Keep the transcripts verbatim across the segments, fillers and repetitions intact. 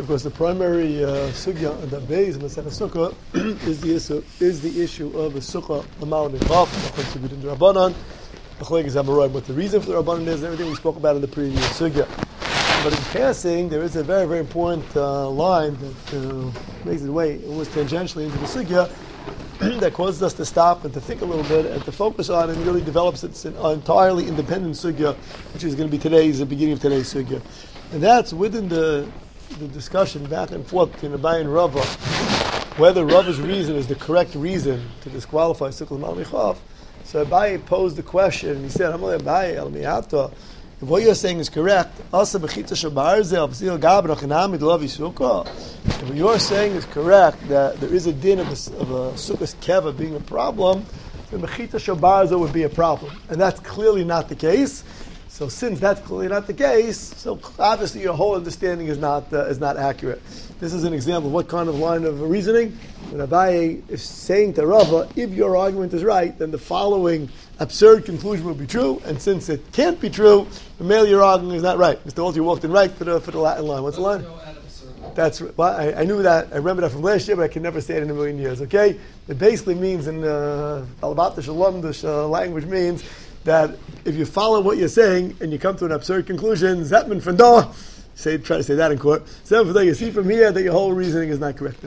Because the primary uh, sugya on the base of the sukkah is the issue is the issue of a sukkah amal nechaf, according to the Rabbanan. What the reason for the Rabbanan is, and everything we spoke about in the previous sugya. But in passing, there is a very, very important uh, line that uh, makes its way almost tangentially into the sugya that causes us to stop and to think a little bit and to focus on and really develops its an entirely independent sugya, which is going to be today's, the beginning of today's sugya. And that's within the the discussion back and forth between Abaye and Rava, whether Rava's reason is the correct reason to disqualify Sukkah Mal Michav. So Abaye posed the question, and he said, Amalei Abaye, El Mi'ata, if what you're saying is correct, Asa B'chitza Shabarzel, B'sil Gabra Chanami D'Lavi Sukkah, if what you're saying is correct, that there is a din of a, of a Sukkah's Keva being a problem, then B'chitza Shabarzel would be a problem. And that's clearly not the case. So since that's clearly not the case, so obviously your whole understanding is not uh, is not accurate. This is an example of what kind of line of reasoning. When Abaye is saying to Rava, if your argument is right, then the following absurd conclusion will be true, and since it can't be true, the male your argument is not right. Mister Holt, you walked in right for the, for the Latin line. What's the line? That's right. Well, I, I knew that. I remember that from last year, but I can never say it in a million years. Okay? It basically means in uh, Alabat Shalom, the uh, language means that if you follow what you're saying and you come to an absurd conclusion, Zetman Fanda, say try to say that in court. Zetman Fanda, you see from here that your whole reasoning is not correct.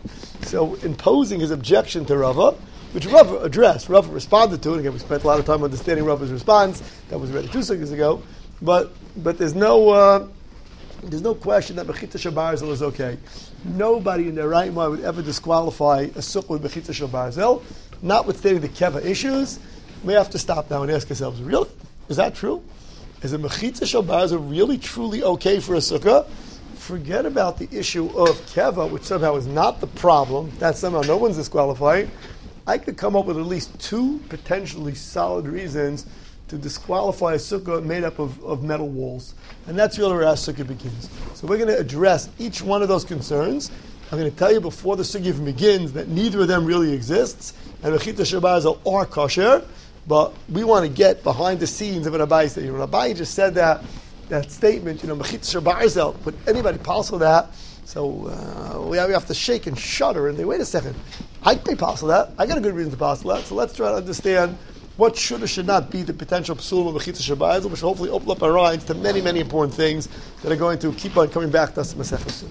So, imposing his objection to Rava, which Rava addressed, Rava responded to it. Again, we spent a lot of time understanding Rava's response. That was read two seconds ago. But but there's no uh, there's no question that Bechitza Shabarzel is okay. Nobody in their right mind would ever disqualify a sukkah with Bechitza Shabarzel, notwithstanding the Keva issues. We have to stop now and ask ourselves, really? Is that true? Is a Mechitza Shel Barzel really truly okay for a sukkah? Forget about the issue of Keva, which somehow is not the problem. That somehow no one's disqualifying. I could come up with at least two potentially solid reasons to disqualify a sukkah made up of, of metal walls. And that's really where our sukkah begins. So we're going to address each one of those concerns. I'm going to tell you before the sukkah even begins that neither of them really exists, and Mechitza Shel Barzel are kosher. But we want to get behind the scenes of an Abaye statement. When Abaye just said that that statement, you know, Mechitza Shabarzel, would anybody possible that? So uh, we, have, we have to shake and shudder and say, wait a second, I may possible that. I got a good reason to possible that. So let's try to understand what should or should not be the potential psul of Mechitza Shabarzel, which will hopefully open up our minds to many, many important things that are going to keep on coming back to us in Masechah.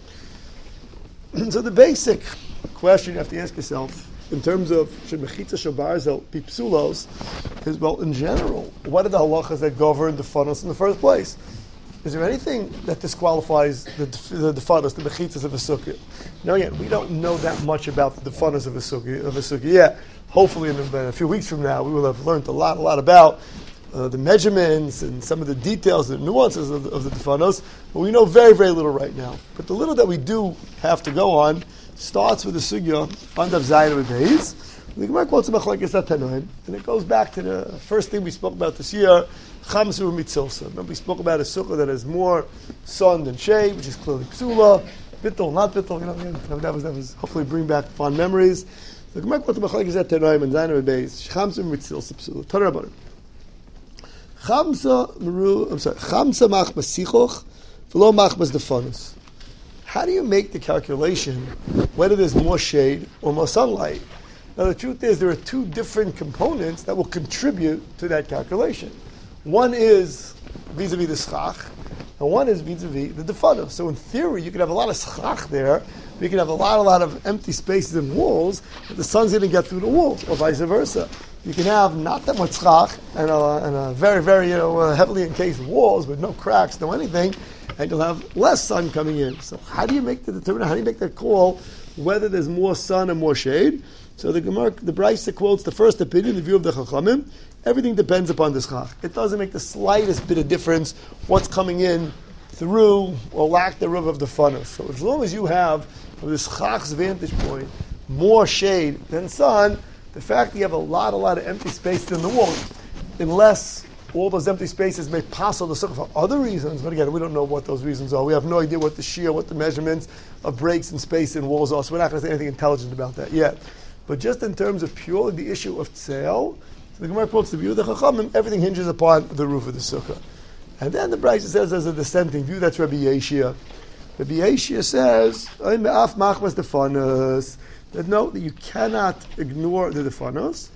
So the basic question you have to ask yourself, in terms of should Mechitza Shabarzel be psulos, is, well, in general, what are the halachas that govern the funnels in the first place? Is there anything that disqualifies the the, the funnels, the mechitzas of a sukkah? Now, again, we don't know that much about the funnels of a sukkah of a sukkah yet. Hopefully, in a, in a few weeks from now, we will have learned a lot, a lot about uh, the measurements and some of the details, the nuances of the, of the funnels. But we know very, very little right now. But the little that we do have to go on starts with the sugya on Daf Zayin with Beis. The Gemara quotes a machlokes Tanoim, and it goes back to the first thing we spoke about this year, Chamsu Mitzilsa. Remember, we spoke about a sukkah that has more sun than shade, which is clearly psula, bittul, not bittul. You know, that was that was hopefully bring back fond memories. The Gemara quotes a machlokes Tanoim and Zayin with Beis. Chamsu Mitzilsa psula. Torah about it. Chamsa meru. I'm sorry. Chamsa machmas sichoch, v'lo machmas defanus. How do you make the calculation whether there's more shade or more sunlight? Now, the truth is there are two different components that will contribute to that calculation. One is vis-a-vis the schach, and one is vis-a-vis the defana. So in theory, you could have a lot of schach there, but you can have a lot, a lot of empty spaces and walls, but the sun's going to get through the walls, or vice versa. You can have not that much schach, and a, and a very, very you know, uh, heavily encased walls with no cracks, no anything, and you'll have less sun coming in. So how do you make the determination? How do you make that call whether there's more sun or more shade? So the Gemara, the Brisa quotes the first opinion, the view of the Chachamim. Everything depends upon the schach. It doesn't make the slightest bit of difference what's coming in through or lack thereof of the funnel. So as long as you have, from the schach's vantage point, more shade than sun, the fact that you have a lot, a lot of empty spaces in the wall, unless all those empty spaces may pass on the sukkah for other reasons, but again, we don't know what those reasons are. We have no idea what the shear, what the measurements of breaks and space in walls are, so we're not going to say anything intelligent about that yet. But just in terms of purely the issue of tzeil, so the Gemara quotes the view of the Chachamim, everything hinges upon the roof of the sukkah. And then the Brisa says there's a dissenting view, that's Rabbi Yeshia. Rabbi Yeshia says, that no, that you cannot ignore the defanos,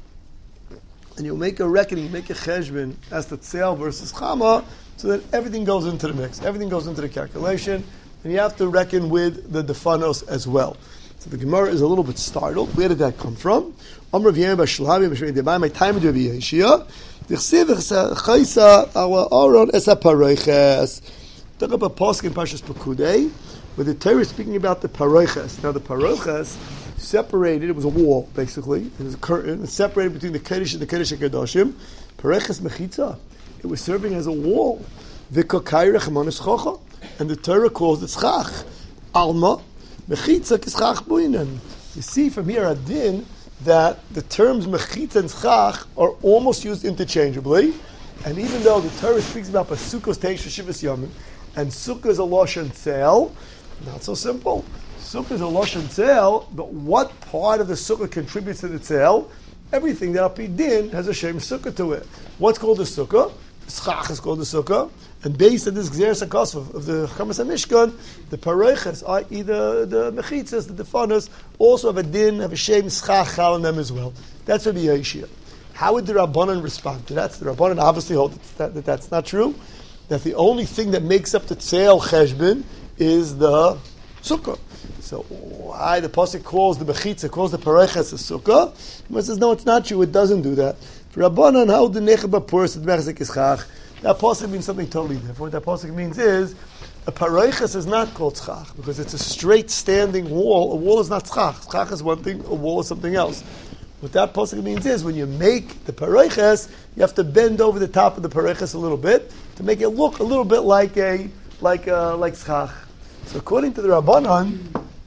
and you'll make a reckoning, make a cheshbon as to tzeil versus chama, so that everything goes into the mix, everything goes into the calculation, and you have to reckon with the defanos as well. So the Gemara is a little bit startled. Where did that come from? Amr v'yem b'shlavi b'shmei debay my time to Rabbi Yeshia. Dichsiv chaysa our aron es haparoiches. Took up a pasuk in Parshas Pekudei, where the Torah is speaking about the paroiches. Now the paroiches separated, it was a wall basically, it was a curtain, it separated between the Kodesh and the Kodesh HaKadoshim. Paroiches mechitza, it was serving as a wall. V'kokai rechmanis chocha, and the Torah calls it schach. Alma, mechitza kischach buinen. You see from here at Din that the terms mechitza and schach are almost used interchangeably, and even though the Torah speaks about Pasukos Teish Shivas Yomim, and Sukkah is a Lashon Tzeil, not so simple. Sukkah is a Lashon Tzeil, but what part of the Sukkah contributes to the Tzeil? Everything that Al Pi Din has a Shem Sukkah to it. What's called the Sukkah? Schach is called the Sukkah, and based on this Gzeres HaKos of, of the Chamas HaMishkan, the Paroiches, that is the, the Mechitzas, the Defanos, also have a Din, have a Shem Schach on them as well. That's Rabbi Yeshia. How would the Rabbanan respond to that? The Rabbanan obviously hold that, that that's not true. That the only thing that makes up the Tzeil Cheshbon is the Sukkah. So why the Pasuk calls the Mechitza, calls the Paroiches a Sukkah? He says, no, it's not true, it doesn't do that. For Rabbanan, how the Nechaba Puris at Mechzik Ischach, that Pasuk means something totally different. What that Pasuk means is, a Paroiches is not called Schach, because it's a straight standing wall. A wall is not Schach. Schach is one thing, a wall is something else. What that pasuk means is, when you make the paroiches, you have to bend over the top of the paroiches a little bit to make it look a little bit like a like a, like schach. So according to the Rabbanan,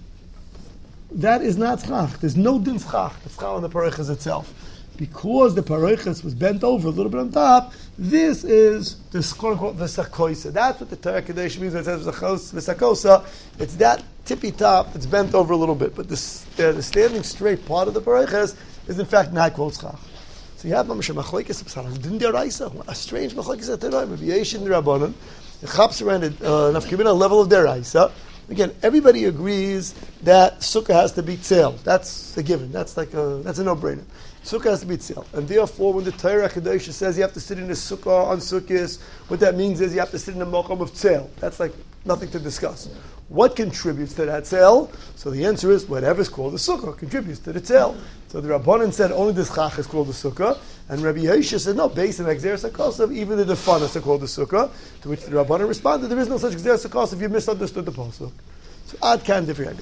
that is not schach. There's no din schach. The schach on the paroiches itself, because the paroiches was bent over a little bit on top. This is the quote unquote v'sakosa. That's what the Torah Kadesh means when it says v'sakosa. It's that tippy top that's bent over a little bit, but the, uh, the standing straight part of the paroiches is in fact not called schach. So you have Mamash Machlekes Psaran Din Deraisa, a strange Machlekes at Tanoim, a V'yeshin Rabbanan. It chaps around a nafkamina level of Deraisa. Again, everybody agrees that Sukkah has to be tzeil. That's a given. That's like a that's a no-brainer. Sukkah has to be tzeil, and therefore, when the Torah Kadosh says you have to sit in a Sukkah on Sukkot, what that means is you have to sit in a mokum of tzeil. That's like nothing to discuss. What contributes to that tzeil? So the answer is whatever is called the Sukkah contributes to the tzeil. So the Rabbanan said only the schach is called the Sukkah, and Rabbi Yeshua said no, based on Gzeres HaKosav, even the defanos are called the Sukkah, to which the Rabbanan responded, there is no such Gzeres HaKosav, you misunderstood the pasuk. So ad can different.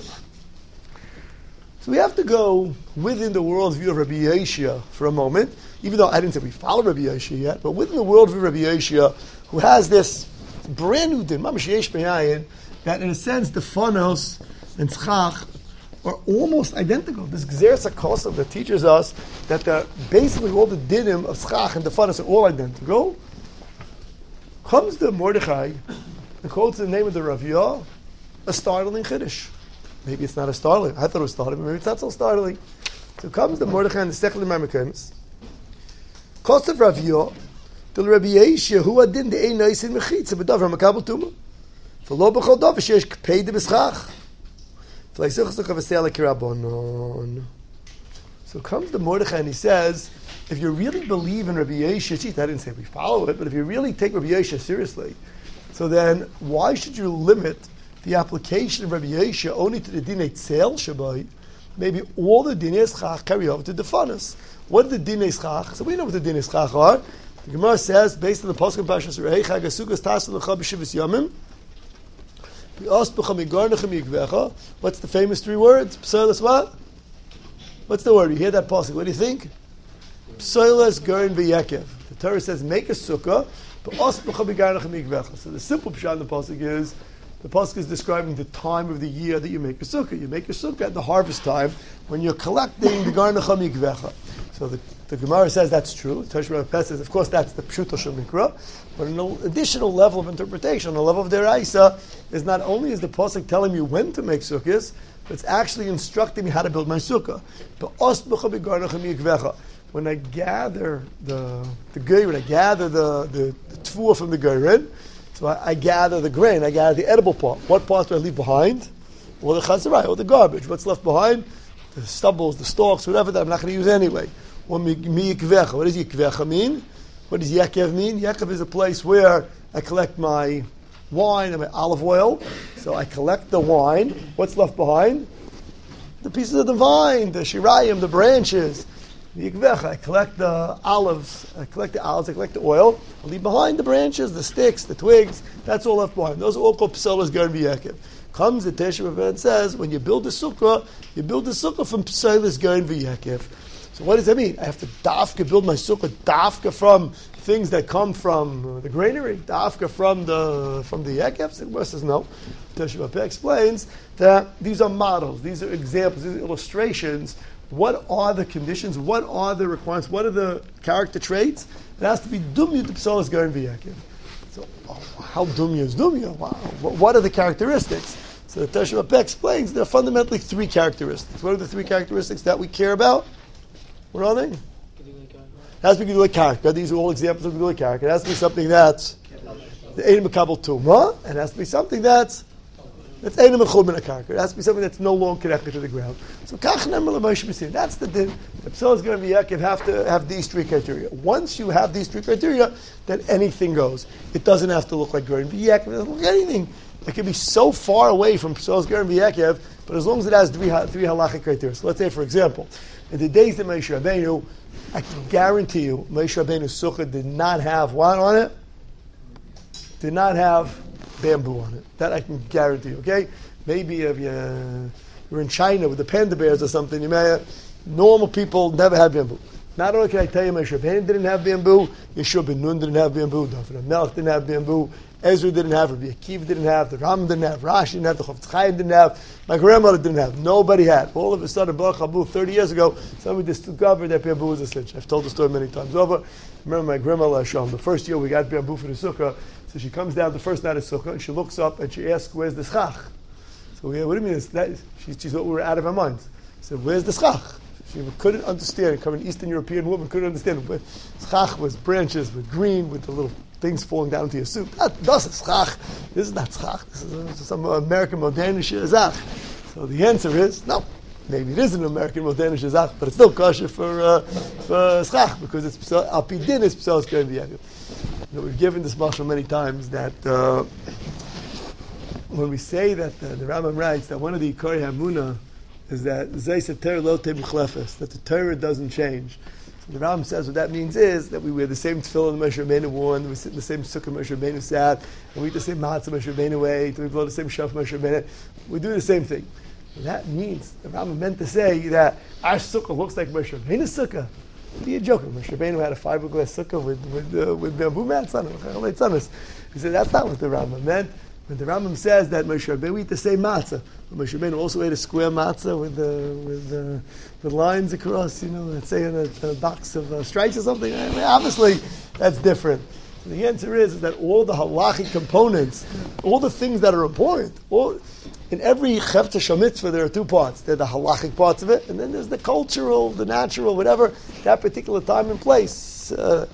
So we have to go within the worldview of Rabbi Yeshua for a moment, even though I didn't say we follow Rabbi Yeshua yet, but within the worldview of Rabbi Yeshua, who has this brand new din, Mamash Yesh B'Yayin, that in a sense the phonos and schach are almost identical. This Gzeres HaKosav that teaches us that the, basically all the dinim of schach and the phonos are all identical. Comes the Mordechai and quotes the name of the Raviyah, a startling chiddush. Maybe it's not a startling. I thought it was startling, but maybe it's not so startling. So comes the Mordechai and the Sechel Marmakamis. Kosav Raviyah, the Rabbi Yeshua, who adin the ein naisin mechitza b'davar makabel tumah. For lo b'chol davar sheyesh k'pei de b'schach. So comes the Mordechai and he says, if you really believe in Rabbi Yeshua, geez, I didn't say we follow it, but if you really take Rabbi Yeshua seriously, so then why should you limit the application of Rabbi Yeshua only to the dinei tzeil shabai? Maybe all the dinei schach carry over to the fanas. What are the dinei schach? So we know what the dinei schach are. The Gemara says, based on the pasuk of Parshas Re'ei, Chag HaSukkos tasu l'cha b'shivas yamim. What's the famous three words? Psoilas what? What's the word? You hear that pasuk. What do you think? Psoilas garin v'yekev. The Torah says, make a sukkah, but so the simple pshat in the pasuk is, the pasuk is describing the time of the year that you make a sukkah. You make a sukkah at the harvest time when you're collecting the garin v'yekev. So the, the Gemara says that's true. Tosh Rebbe says, of course, that's the pshuto shel mikra. But an additional level of interpretation, on the level of deraisa, is not only is the pasuk telling you when to make sukkahs, but it's actually instructing me how to build my sukkah. When I gather the the geir, when I gather the the, the tfuah from the geirin, So I, I gather the grain, I gather the edible part. What parts do I leave behind? Or the chazarai, or the garbage. What's left behind? The stubbles, the stalks, whatever that I'm not going to use anyway. Or mi yikvecha. What does yikvecha mean? What does Yaakov mean? Yaakov is a place where I collect my wine and my olive oil. So I collect the wine. What's left behind? The pieces of the vine, the shirayim, the branches. Yikvecha. I collect the olives. I collect the olives. I collect the oil. I leave behind the branches, the sticks, the twigs. That's all left behind. Those are all called psolas going to be Yaakov. Comes the Teshuv B'Av and says, when you build a sukkah, you build a sukkah from psolas going to be Yaakov. So what does that mean? I have to dafka build my sukkah dafka from things that come from the granary, dafka from the from the Yaakov. The Gemara says no. Teshuv B'Av explains that these are models, these are examples, these are illustrations. What are the conditions? What are the requirements? What are the character traits? It has to be dumya to psolas going to be Yaakov. So oh, how dumya is dumya? Wow. What are the characteristics? So the Teshuv B'Av explains there are fundamentally three characteristics. What are the three characteristics that we care about? What are they? It has to be Gedulei Karka. These are all examples of Gedulei Karka. It has to be something that's the Einim Makabel Tumah, and it has to be something that's that's Einim Mechum in a Karka. It has to be something that's no longer connected to the ground. So Kach Nemar L'Moshe B'Sin. That's the din. The psolas going to be Yaakov have to have these three criteria. Once you have these three criteria, then anything goes. It doesn't have to look like going to be Yaakov. It doesn't look like anything. It can be so far away from psolas going to be Yaakov, but as long as it has three three halachic criteria. So let's say, for example, in the days that Moshe Rabbeinu, I can guarantee you, Moshe Rabbeinu's sukkah did not have what on it? Did not have bamboo on it. That I can guarantee you, okay? Maybe if you, uh, you're in China with the panda bears or something, you may have, normal people never had bamboo. Not only can I tell you Moshe Rabbeinu didn't have bamboo, Yeshua ben Nun didn't have bamboo, David HaMelech didn't have bamboo, Ezra didn't have, Rabbi Akiva didn't have, the Ram didn't have, Rashi didn't have, the Chofetz Chaim didn't have, my grandmother didn't have, nobody had. All of a sudden, Baruch Habu, thirty years ago, somebody discovered that bamboo was a cinch. I've told the story many times over. Remember my grandmother Hashem, the first year we got bamboo for the sukkah, so she comes down the first night of sukkah, and she looks up and she asks, where's the schach? So we, what do you mean? That, she, she thought we were out of our minds. She said, where's the schach? She couldn't understand. Coming Eastern European woman couldn't understand. But schach was branches with green, with the little things falling down into your soup. That, that's a schach. This is not schach. This is a, some American modernische zach. So the answer is no. Maybe it is an American modernische zach, but it's still kosher for uh, for schach because it's al pi din is psolas going to be Yaakov. You know, we've given this mashal many times that uh, when we say that uh, the Rambam writes that one of the Ikari Hamuna is that that the Torah doesn't change. So the Rambam says what that means is that we wear the same tefillin Moshe Rabbeinu wore, and we sit in the same sukkah Moshe Rabbeinu sat, and we eat the same matzah Moshe Rabbeinu ate, and we blow the same shofar Moshe Rabbeinu. We do the same thing. And that means the Rambam meant to say that our sukkah looks like Moshe Rabbeinu's sukkah. What are you joking? Moshe Rabbeinu had a fiberglass sukkah with with, uh, with bamboo mats on it. He said that's not what the Rambam meant. When the Rambam says that Moshe Rabbeinu ate the same matzah, but Moshe Rabbeinu also ate a square matzah with uh, with uh, with lines across, you know, let's say in a, a box of uh, stripes or something. I mean, obviously, that's different. And the answer is, is that all the halachic components, all the things that are important, all in every chefta shamitzvah, there are two parts. There are the halachic parts of it, and then there's the cultural, the natural, whatever that particular time and place. Uh,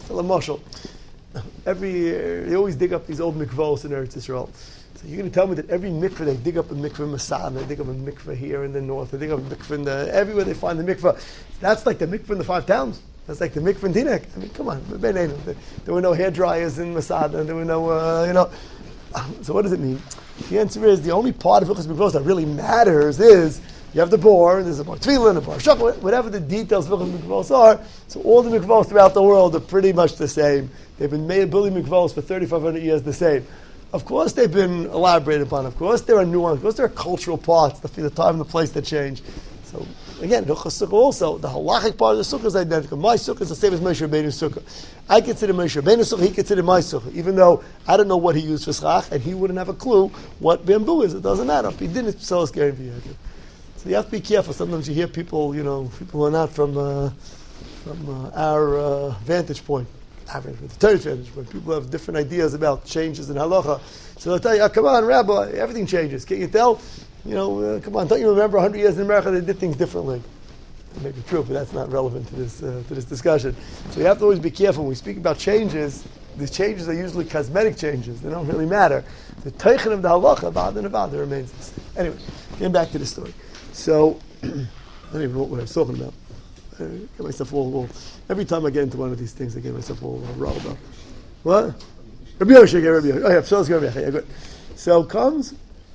every year, they always dig up these old mikvahs in Eretz Yisrael. So you're going to tell me that every mikveh, they dig up a mikveh in Masad, they dig up a mikveh here in the north, they dig up a mikveh in the, everywhere they find the mikveh. That's like the mikveh in the five towns. That's like the mikveh in Teaneck. I mean, come on. There were no hair dryers in Masad, and there were no, uh, you know. So what does it mean? The answer is, the only part of Hilchos Mikvahos that really matters is, you have the bor, there's a bar tefillin, a bar shachar, whatever the details of Hilchos Mikvahos are. So all the mikvahos throughout the world are pretty much the same. They've been made building mikvahos for thirty-five hundred years the same. Of course, they've been elaborated upon. Of course, there are nuances. Of course, there are cultural parts, the, the time and the place that change. So, again, Hilchos Sukkah also, the halachic part of the sukkah is identical. My sukkah is the same as Moshe Rabbeinu's sukkah. I consider Moshe Rabbeinu's sukkah, he considered my sukkah, even though I don't know what he used for schach, and he wouldn't have a clue what bamboo is. It doesn't matter. If he didn't, it's psolas going to be Yaakov. So you have to be careful. Sometimes you hear people, you know, people who are not from uh, from uh, our uh, vantage point. The Torah's vantage point. People have different ideas about changes in halacha. So they'll tell you, oh, come on, Rabbi, everything changes. Can't you tell? You know, uh, come on, don't you remember one hundred years in America they did things differently? It may be true, but that's not relevant to this uh, to this discussion. So you have to always be careful when we speak about changes. the changes are usually cosmetic changes. They don't really matter. The teichen of the halacha, ba'ad and ba'ad, remains the same. Anyway, getting back to the story. So, I don't even know what I was talking about. I get myself all, all, every time I get into one of these things, I get myself all, all riled up. What? Rabbi Yoshua, Rabbi Yoshua. Oh yeah, Psal's Rabbi Yoshua. Yeah, good. So comes,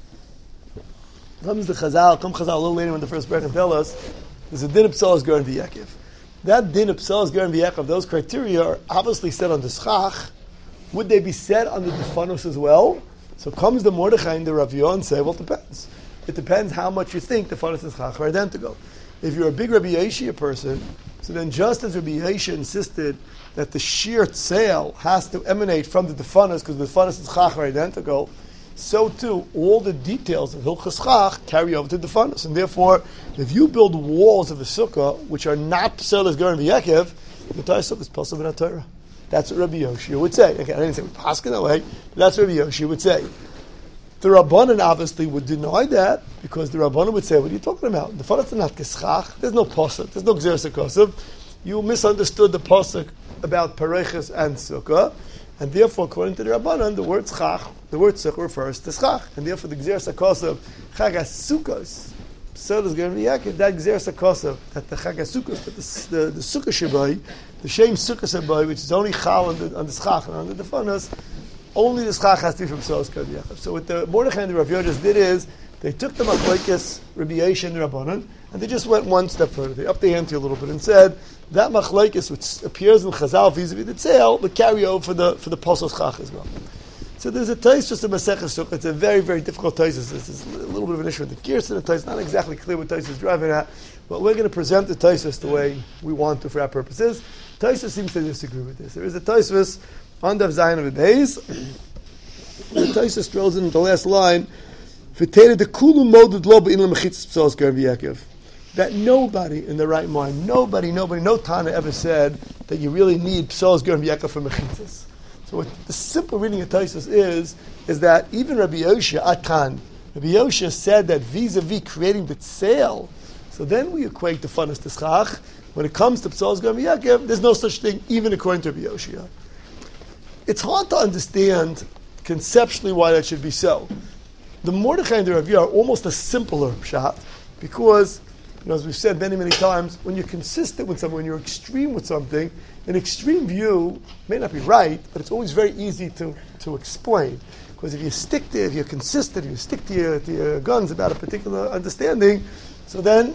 comes the Chazal, come Chazal a little later when the first bracha tell us, there's a din of Psal's Ger and V'Yakev. That din of Psal's Ger and V'Yakev, those criteria are obviously set on the Schach. Would they be set on the Defanos as well? So comes the Mordechai and the Rav Yoh and say, well, it depends. It depends how much you think the Defanos and Schach are identical. If you're a big Rabbi Yeshua person, so then just as Rabbi Yeshua insisted that the sheer sale has to emanate from the Defanos because the Defanos and Schach are identical, so too all the details of Hilchas Schach carry over to the Defanos. And therefore, if you build walls of a sukkah which are not Pselas Ger and V'Yakev, the entire sukkah is Pasal B'nat Torah. That's what Rabbi Yoshua would say. Okay, I didn't say we paskin that way, but that's what Rabbi Yoshua would say. The Rabbanan obviously would deny that because the Rabbanan would say, what are you talking about? The Defanos are not Keschach. There's no Pasuk. There's no Gzeres HaKosav. You misunderstood the Pasuk about Pareches and Sukkah, and therefore, according to the Rabbanan, the word Schach, the word Sukkah refers to Schach, and therefore the Gzeres HaKosav, Chag HaSukkos, so there's going to be Yaakov, that Gzeres HaKosav, that the Chag HaSukkos, but the, the, the Sukkah Shabai, the Shem Sukkah Shabai, which is only Chal on the, on the Schach and on the Defanos, only the Schach has to be from Pselas Ger and V'Yakev. So what the Mordechai and the Rav Yoh just did is, they took the Machlekes, Rabbi Yeshua and Rabbanan, and they just went one step further. They upped the ante a little bit and said, that Machlekes, which appears in Chazal vis-a-vis the Tzeil, would carry over for the for the Pasal Schach as well. So there's a taste just a Maseches Sukkah. It's a very, very difficult taste. This is a little bit of an issue with the Kirsten taste. It's not exactly clear what taste is driving at, but we're going to present the Taisus the way we want to for our purposes. Taisus seems to disagree with this. There is a Taisus on the Zion of the days. The Taisus throws in the last line, that nobody in the right mind, nobody, nobody, no Tana ever said that you really need Pselas Ger and V'Yakev for mechitzas. So what the simple reading of Taisus is, is that even Rabbi Yoshua Akan, Rabbi Yoshua said that vis-a-vis creating the tzeil, so then we equate the Defanos to Schach. When it comes to Pselas Ger and V'Yakev, there's no such thing, even according to Rabbi Yoshua. It's hard to understand conceptually why that should be so. The Mordechai and the Rav Yoh are almost a simpler shot, because, you know, as we've said many, many times, when you're consistent with something, when you're extreme with something, an extreme view may not be right, but it's always very easy to, to explain. Because if you stick to, if you're consistent, if you stick to your, to your guns about a particular understanding, so then,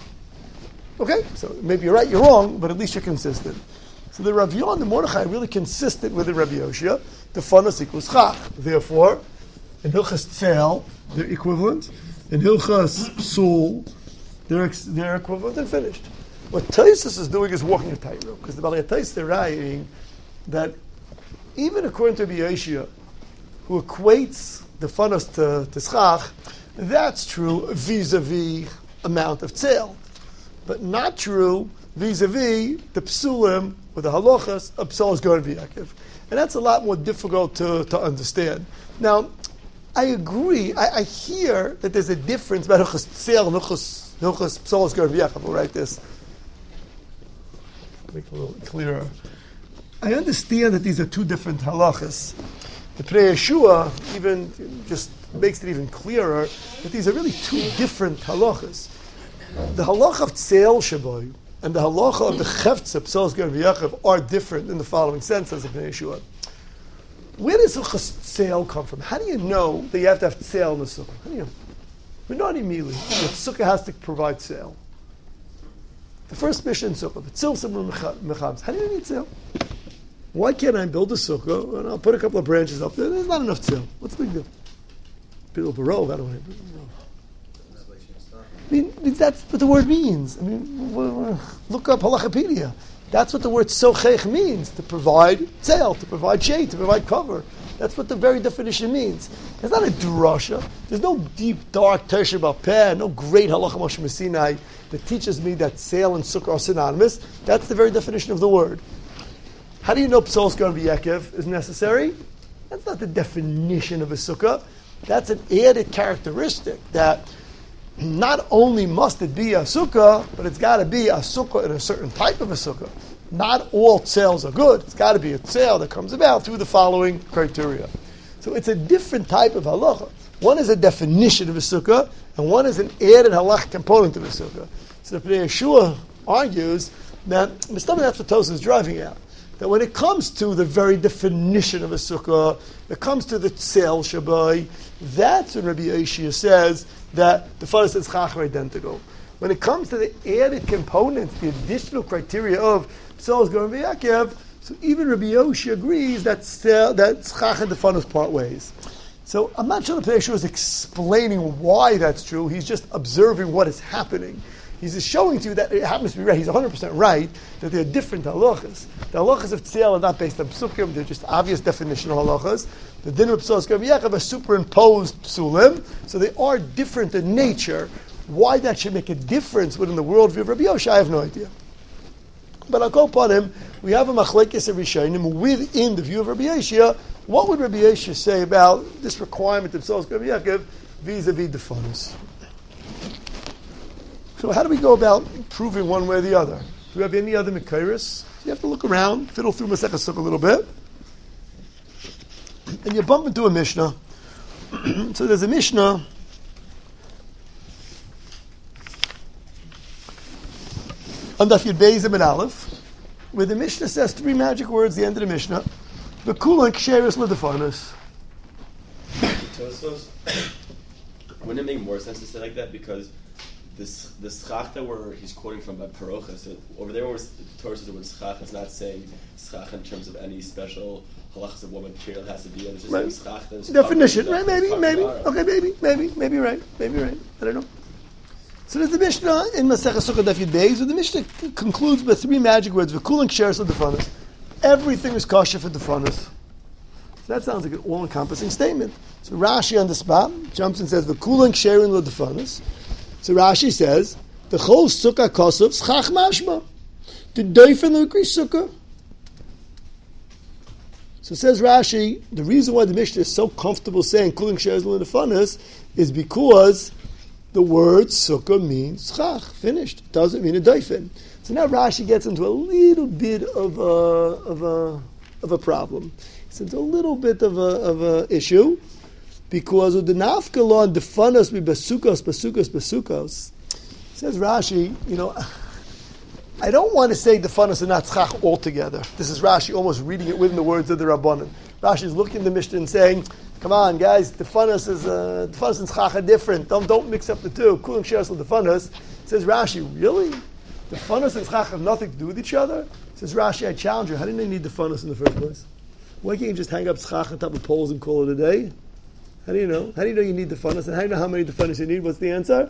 okay, so maybe you're right, you're wrong, but at least you're consistent. So the Rav Yoh and the Mordechai are really consistent with the Rabbi Yoshua. The Defanos equals Schach. Therefore, in Hilchas Tzeil, they're equivalent. In Hilchas Psul, they're, they're equivalent and finished. What Taisus is doing is walking a tightrope, because the Balei Taisus they're writing that even according to Rabbi Yoshua, who equates the Defanos to, to Schach, that's true vis-a-vis amount of Tzeil, but not true vis-a-vis the Psulim or the Halachas of Pselas Ger and V'Yakev. And that's a lot more difficult to, to understand. Now, I agree, I, I hear that there's a difference about Hilchas Tzeil and Hilchas Pselas Ger and V'Yakev. We'll write this, make it a little clearer. I understand that these are two different halachas. The Pnei Yeshua even just makes it even clearer that these are really two different halachas. The halacha of Tzeil Shaboy and the halacha of the Chefetz Pselas Ger and V'Yakev are different in the following sense, as the Pnei Yeshua. Where does Hilchas Tzeil come from? How do you know that you have to have Tzeil in the sukkah? How do you know? We're not immediately. The sukkah has to provide Tzeil. The first mission in sukkah, the Tzil Simon Mechams. How do you need Tzeil? Why can't I build a sukkah and I'll put a couple of branches up there? There's not enough Tzeil. What's the big deal? Build a row. I don't want to build a row. I mean, that's what the word means. I mean, look up Halachapedia. That's what the word sochech means, to provide tzeil, to provide shade, to provide cover. That's what the very definition means. It's not a drasha. There's no deep, dark Tersha B'Peh, no great halacha Moshe Messinai that teaches me that tzeil and sukkah are synonymous. That's the very definition of the word. How do you know Pselas Ger and V'Yakev is necessary? That's not the definition of a sukkah. That's an added characteristic that not only must it be a sukkah, but it's got to be a sukkah in a certain type of a sukkah. not all tzeils are good. It's got to be a tzeil that comes about through the following criteria. So it's a different type of halacha. One is a definition of a sukkah, and one is an added halacha component of a sukkah. So the Pnei Yeshua argues that, that's what Tosfos is driving at, that when it comes to the very definition of a sukkah, it comes to the tzeil shabai, that's when Rabbi Yeshua says that the fathers and schach are identical. When it comes to the added components, the additional criteria of tzeil going to be Yaakov, so even Rabbi Yoshi agrees that that schach and the fathers part ways. So I'm not sure the Pnei Yeshua is explaining why that's true. He's just observing what is happening. He's just showing to you that it happens to be right. He's one hundred percent right that there are different halachas. The halachas of tzeil are not based on psukim. They're just obvious definitional halachas. The din of psos Yaakov are superimposed psulim, so they are different in nature. Why that should make a difference within the worldview of Rabbi Yoshi, I have no idea. But I'll go upon him. We have a machlekes of Rishonim within the view of Rabbi Yeshua. What would Rabbi Yeshua say about this requirement of psos Yaakov vis-a-vis the funus? So how do we go about proving one way or the other? Do we have any other Mekairis? You have to look around, fiddle through Masechah Sukkah a little bit, and you bump into a Mishnah. So there's a Mishnah on Daf Yud Beis and Aleph, where the Mishnah says three magic words at the end of the Mishnah. V'kulan ksheris l'defanos. Wouldn't it make more sense to say like that? Because this the schach that we're, he's quoting from by Parocha, so over there where the Torah says the word schach, it's not saying schach in terms of any special halachas of what material it has to be. It's just right. saying schach. That definition, right? Maybe, maybe. Okay, maybe, maybe, maybe you're right. Maybe you're right. I don't know. So there's the Mishnah in Masechah Sukkah Daf Yud Beis, where the Mishnah concludes by three magic words: "V'kulan ksheris l'defanos." Everything is kosher for defanos. So that sounds like an all-encompassing statement. So Rashi on the spot jumps and says, "V'kulan ksherin l'defanos." So Rashi says, "The whole sukkah kosov schach mashma." The doifen l'ukri sukkah. So says Rashi, the reason why the Mishnah is so comfortable saying "kulan ksheris l'defanos" is because the word sukkah means schach, finished. It doesn't mean a doifen. So now Rashi gets into a little bit of a of a of a problem. It's into a little bit of a of a issue because of the nafkala and defanos be basukos basukos basukos. Says Rashi, you know, I don't want to say defanos and not schach altogether. This is Rashi almost reading it within the words of the Rabbanan. Rashi is looking at the Mishnah and saying, "Come on, guys, defanos is uh, defanos and schach are different. Don't don't mix up the two. Kulan ksheris l'defanos." Says Rashi, really? The funnus and schach have nothing to do with each other? Says Rashi, I challenge you. How didn't they need the funnus in the first place? Why can't you just hang up schach on top of poles and call it a day? How do you know? How do you know you need the funnus? And how do you know how many the funnus you need? What's the answer?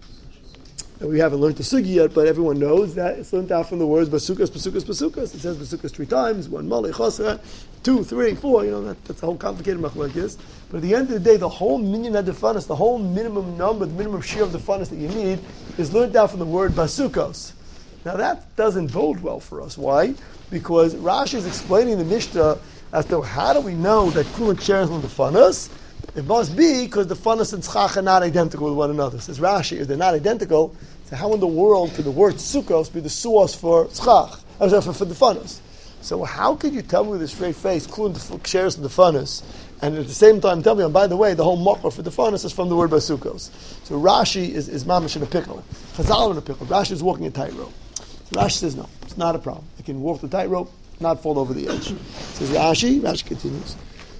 And we haven't learned the sugi yet, but everyone knows that it's learned out from the words basukas, basukas, basukas. It says basukas three times, one malei chosra, two, three, four. You know, that, that's a whole complicated machlokes. But at the end of the day, the whole minyan of the funnus, the whole minimum number, the minimum share of the funnus that you need is learned out from the word basukos. Now that doesn't bode well for us. Why? Because Rashi is explaining the Mishnah as to how do we know that kulan ksheris l'defanos? It must be because the funnus and schach are not identical with one another. Says Rashi, if they're not identical, so how in the world could the word sukkos be the suos for schach, or for, for the funnus? So how could you tell me with a straight face kulan ksheris l'defanos, and at the same time tell me, and by the way, the whole makor for the funnus is from the word basukos? So Rashi is, is mamash in a pickle. Chazal in a pickle. Rashi is walking a tightrope. Rashi says no, it's not a problem. I can walk the tightrope, not fall over the edge. Says Rashi, Rashi continues.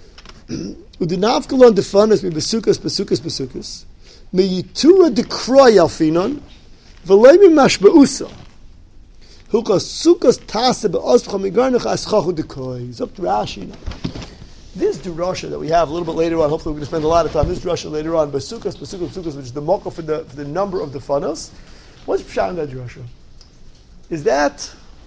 Udinavkalon defanos mi besukas besukas besukas me yitura dekroy alfinon v'lei mi mashbeusa hukas sukas tase beoscha migarnach aschachu dekroy. It's up to Rashi now. This drasha that we have a little bit later on, hopefully we're going to spend a lot of time. This drasha later on, besukas besukas besukas, which is the mokah for the for the number of the funnels. What's pshat in that drasha? Is that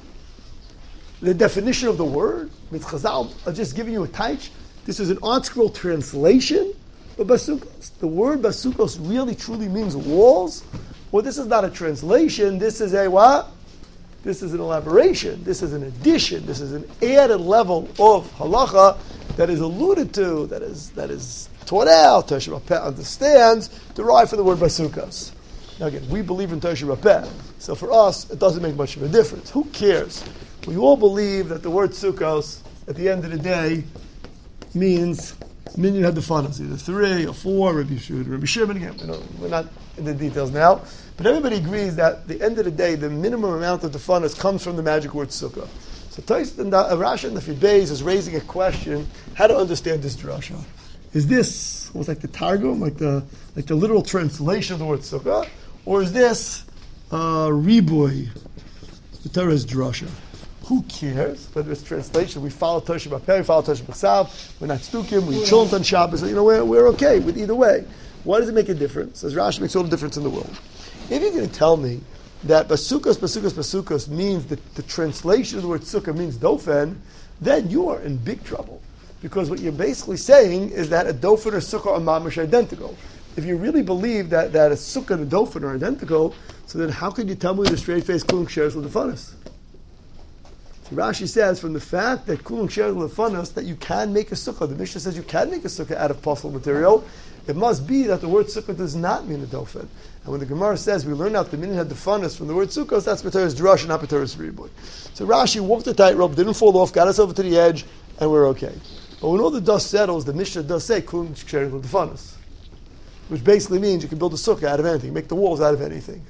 the definition of the word? With Chazal, I'm just giving you a taich. This is an ArtScroll translation of basukos. The word basukos really truly means walls. Well, this is not a translation. This is a what? This is an elaboration. This is an addition. This is an added level of halacha that is alluded to, that is that is taught out. Tosha Rapeh understands, derived from the word basukos. Now again, we believe in Tosha Rapeh, so for us, it doesn't make much of a difference. Who cares we all believe that the word sukkos, at the end of the day, means minyan had the funnels, either three or four, Rabbi Shud, Rabbi Shimon. Again, we know, we're not in the details now, but everybody agrees that at the end of the day, the minimum amount of the funnels comes from the magic word sukkah. So Tais and uh, Rashi and the Fid Beis is raising a question: how to understand this drasha? Is this almost like the Targum, like the like the literal translation of the word sukkah, or is this uh, riboy, the Torah's drasha? Who cares whether it's translation? We follow Tosh B'Peh, we follow Tosh B'Chsav. We're not stukim. We chill on Shabbos. So, you know, we're we're okay with either way. Why does it make a difference? As Rashi makes all the difference in the world. If you're going to tell me that basukos, basukos, basukos means that the translation of the word sukkah means dofen, then you are in big trouble. Because what you're basically saying is that a dofen or sukkah are mamash identical. If you really believe that, that a sukkah and a dofen are identical, so then how could you tell me the straight-faced kulung shares with the funnus? Rashi says from the fact that kulung shares with the funnus that you can make a sukkah, the Mishnah says you can make a sukkah out of possible material, it must be that the word sukkah does not mean a dofen. And when the Gemara says we learn out the minyan had the funnus from the word sukkah, that's B'Torah's drush, not B'Torah's riboy. So Rashi walked the tightrope, didn't fall off, got us over to the edge, and we're okay. But when all the dust settles, the Mishnah does say kulung shares with the funnus, which basically means you can build a sukkah out of anything, make the walls out of anything.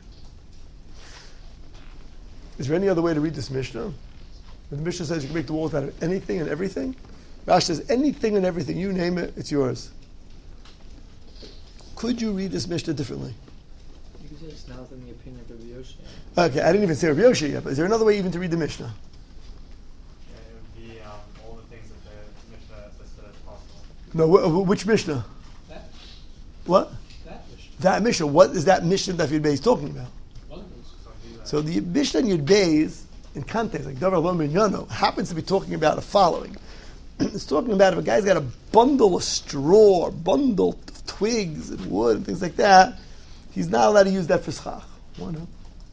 Is there any other way to read this Mishnah? The Mishnah says you can make the walls out of anything and everything. Rashi says anything and everything, you name it, it's yours. Could you read this Mishnah differently? You could say it's not in the opinion of Rabbi Yoshi. Okay, I didn't even say Rabbi Yoshi yet, but is there another way even to read the Mishnah? Yeah, it would be um, all the things that the Mishnah listed as possible. No, wh- which Mishnah? That? What? That Mishnah. That Mishnah. What is that Mishnah that Yud Beis talking about? One of those. So the Mishnah in Yud Beis, in context, like Davar Lo Minyano, happens to be talking about the following. It's talking about if a guy's got a bundle of straw, or bundle of twigs and wood and things like that, he's not allowed to use that for schach. Why not?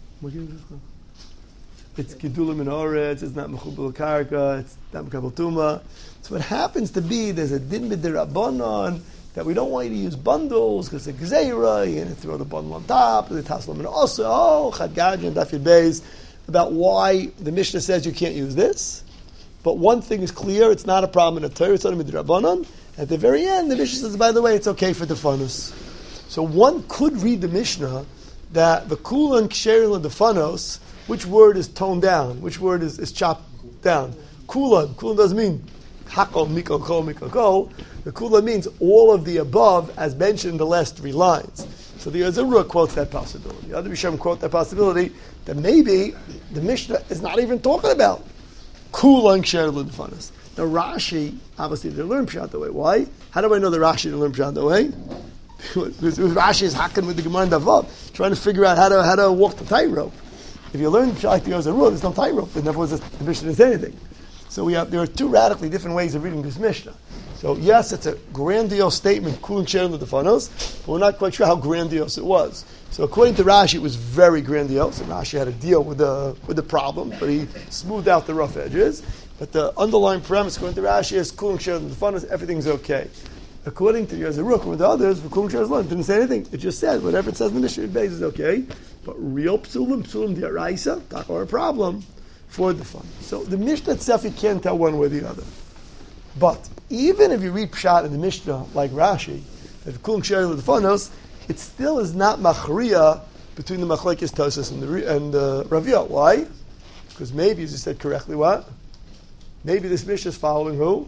It's Gedulim in Oretz, it's not Mechubel Karka, it's not Mekabel Tuma. So what happens to be, there's a din b'derabbanon that we don't want you to use bundles because it's a gzeira, you're going to throw the bundle on top, the taslam and also, oh, Chad Gadji and Daf Yud Beis, about why the Mishnah says you can't use this. But one thing is clear, it's not a problem in the Torah, it's only midrabanan. At the very end, the Mishnah says, by the way, it's okay for the funnus. So one could read the Mishnah that the kulan ksheril and the funnus, which word is toned down? Which word is, is chopped down? Kulan. Kulan doesn't mean hakol, mikol, kol, mikol, kol. The kulan means all of the above, as mentioned in the last three lines. So the Yazirah quotes that possibility. The other Rishon quote that possibility that maybe the Mishnah is not even talking about kulan ksheril and the funnus. Now Rashi obviously didn't learn Pshat that way. Why? How do I know that Rashi didn't learn Pshat that way? Because Rashi is hacking with the Gemara and Davav, trying to figure out how to how to walk the tightrope. If you learn Pshat like the Yazirah, there's no tightrope, and therefore the Mishnah doesn't say anything. So we have there are two radically different ways of reading this Mishnah. So yes, it's a grandiose statement, kulan ksheril and the funnus, but we're not quite sure how grandiose it was. So according to Rashi, it was very grandiose, and Rashi had to deal with the with the problem, but he smoothed out the rough edges. But the underlying premise, according to Rashi, is kulan ksheril and the funnus, everything's okay. According to Yaziruk and the others, kulan ksheril didn't say anything. It just said whatever it says in the Mishnah base is okay. But real psulim, psulim diaraisa, talk about a problem for the funnus. So the Mishnah itself, you can't tell one way or the other. But even if you read Pshat in the Mishnah, like Rashi, that kulan ksheril and the funnus, it still is not machriya between the machlekes Tosas and the and the Raviyah. Why? Because maybe, as you said correctly, what? Maybe this Mishnah is following who?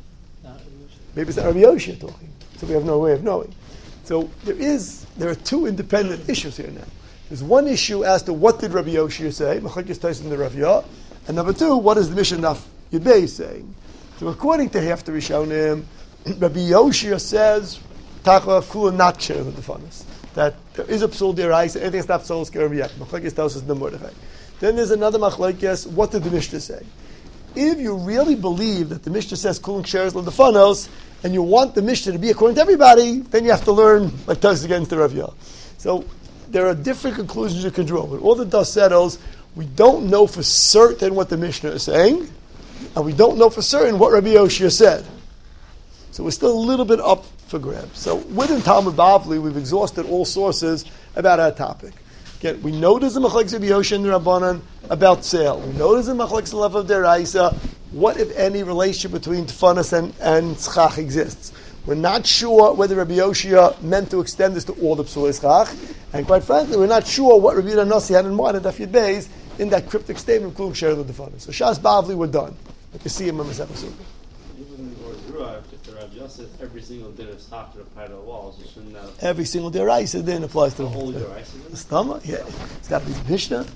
Maybe it's not Rabbi Yoshi talking. So we have no way of knowing. So there is there are two independent issues here now. There's one issue as to what did Rabbi Yoshi say, machlekes Tosas and the Raviyah, and number two, what is the Mishnah Daf Yud Beis saying? So according to half the Rishonim, Rabbi Yoshi says Tacha kulan not ksheril with the funnus. That there is a psul deraisa, anything that's not psul is ker b'yak. Machlekes Tosas and the Mordechai. Then there's another machlekes. What did the Mishnah say? If you really believe that the Mishnah says kulan ksheril with the funnus, and you want the Mishnah to be according to everybody, then you have to learn like Tosas against the Raviyah. So there are different conclusions you can draw. When all the dust settles, we don't know for certain what the Mishnah is saying, and we don't know for certain what Rabbi Yoshia said. So we're still a little bit up for grabs. So within Talmud Bavli, we've exhausted all sources about our topic. Again, we know there's a machlekes Rabbi Yoshe and the Rabbanan about sale. We know there's a machlekes lev of deraisa. What, if any, relationship between tfanas and, and tzchach exists? We're not sure whether Rabbi Yoshia meant to extend this to all the psulei tzchach, and quite frankly, we're not sure what Rabbi Yehuda Nasi had in mind at Daf Yud Beis in that cryptic statement, including Sher L'Defanis. So Shas Bavli, we're done. You can see him in this episode. Even the word Ruach, if the Rav Yosef, every single din of schach to the parallel walls, it shouldn't have Every single deraisa then applies to the whole. only deraisa. The stomach, yeah. It's got to be the Mishnah.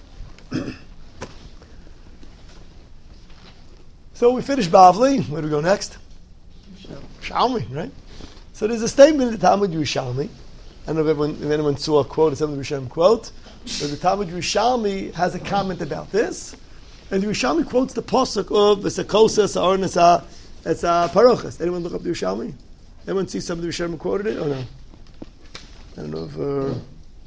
So we finished Bavli. Where do we go next? Shalmi, right? So there's a statement in the Talmud Yerushalmi. I don't know if, everyone, if anyone saw a quote, or something the Rishonim quote, but the Talmud Yerushalmi has a comment about this, and the Yerushalmi quotes the pasuk of V'sakosa Sa'ornas it's a Parochas. Anyone look up the Yerushalmi? Anyone see some of the Rishonim quoted it or no? I don't know if. Uh,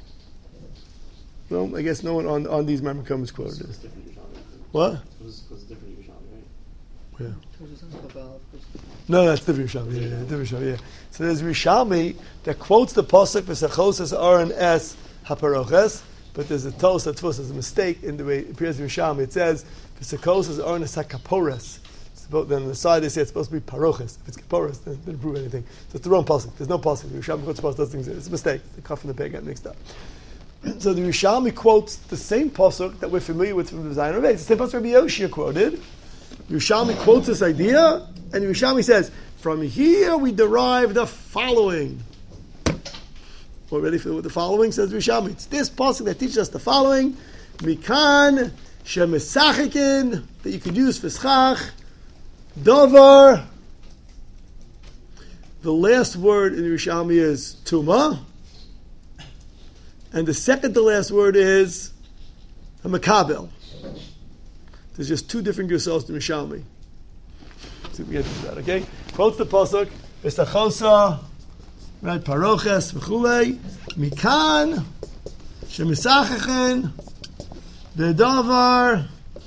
no, I guess no one on, on these Marmakom has quoted It's it. different Yerushalmi. What? It was, it was different Yerushalmi, right? Yeah. No, No, that's the Rishonim. Yeah, yeah, the Rishonim. Yeah. So there's Rishonim that quotes the pasuk V'sachosas Aron Es Haparoches, but there's a tos that tfus is a mistake in the way it appears in Rishonim. It says V'sachosas Aron Es Hakapores. Then on the side they say it's supposed to be paroches. If it's kaporas, then it doesn't prove anything. So it's the wrong pasuk. There's no pasuk. The Rishonim quotes pasuk those things. It's a mistake. The kaf and the peg got mixed up. So the Rishonim quotes the same pasuk that we're familiar with from the Zion of It's the same pasuk Rabbi Yoshia quoted. Yerushalmi quotes this idea, and Yerushalmi says, from here we derive the following. We're ready for the following, says Yerushalmi. It's this pasuk that teaches us the following. Mikan shemesachikin, that you could use for schach. Davar. The last word in Yerushalmi is tuma. And the second to last word is a makabel. There's just two different gersos in Yerushalmi. So we get to that, okay? Quotes the pasuk, V'sachosa, right, paroches, v'chulei, mikan, shemisachechen, v'davar,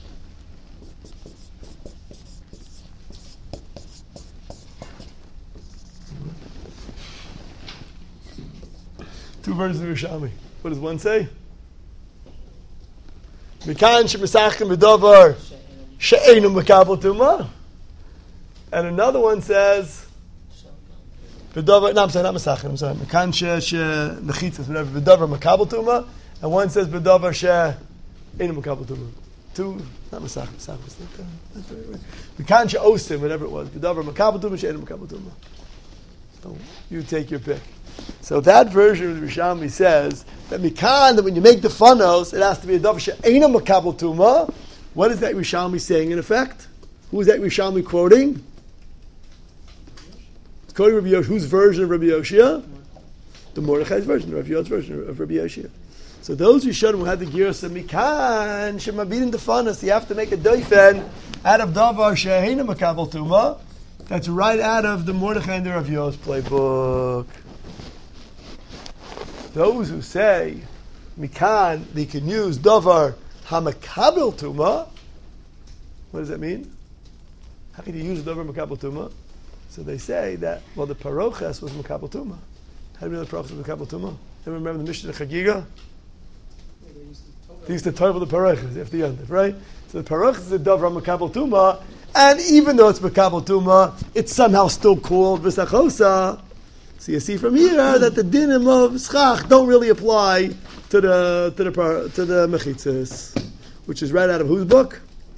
two verses of Yerushalmi. What does one say? Mikan shemisachim v'davar she'enu makabel tuma. And another one says v'davar. No, I'm sorry, not misachim. I'm sorry. Mikan she she mechitzas whatever v'davar makabel tuma. And one says v'davar she'enu makabel tuma. Two, not misachim. Misachim. Mikan she osim whatever it was. V'davar makabel tuma she'enu makabel tuma. So you take your pick. So that version of the Rishonim says that mikan, that when you make the funos, it has to be a davar she'eina makabel tuma. What is that Rishonim saying in effect? Who is that Rishonim quoting? It's quoting Rabbi Yoshia. Whose version of Rabbi Yoshia? The Mordechai's version, Rabbi Yosh's version of Rabbi Yoshia. So those Rishonim who had the gears of mikan shemabidin the funos, you have to make a doifen out of davar she'eina makabel tuma. That's right out of the Mordechai and the Rav Yo's playbook. Those who say mikan, they can use davar hamakabel tuma. What does that mean? How can you use davar makabel tuma? So they say that, well, the paroches was makabel tuma. How do you know the paroches was makabel tuma? Anyone remember the Mishnah Chagiga? They used to tovel the paroches after the end, right? So the paroches is a davar makabel tuma, and even though it's makabel tuma, it's somehow still called v'sachosa. So you see from here that the dinim of schach don't really apply to the to the to the mechitzas, which is right out of whose book?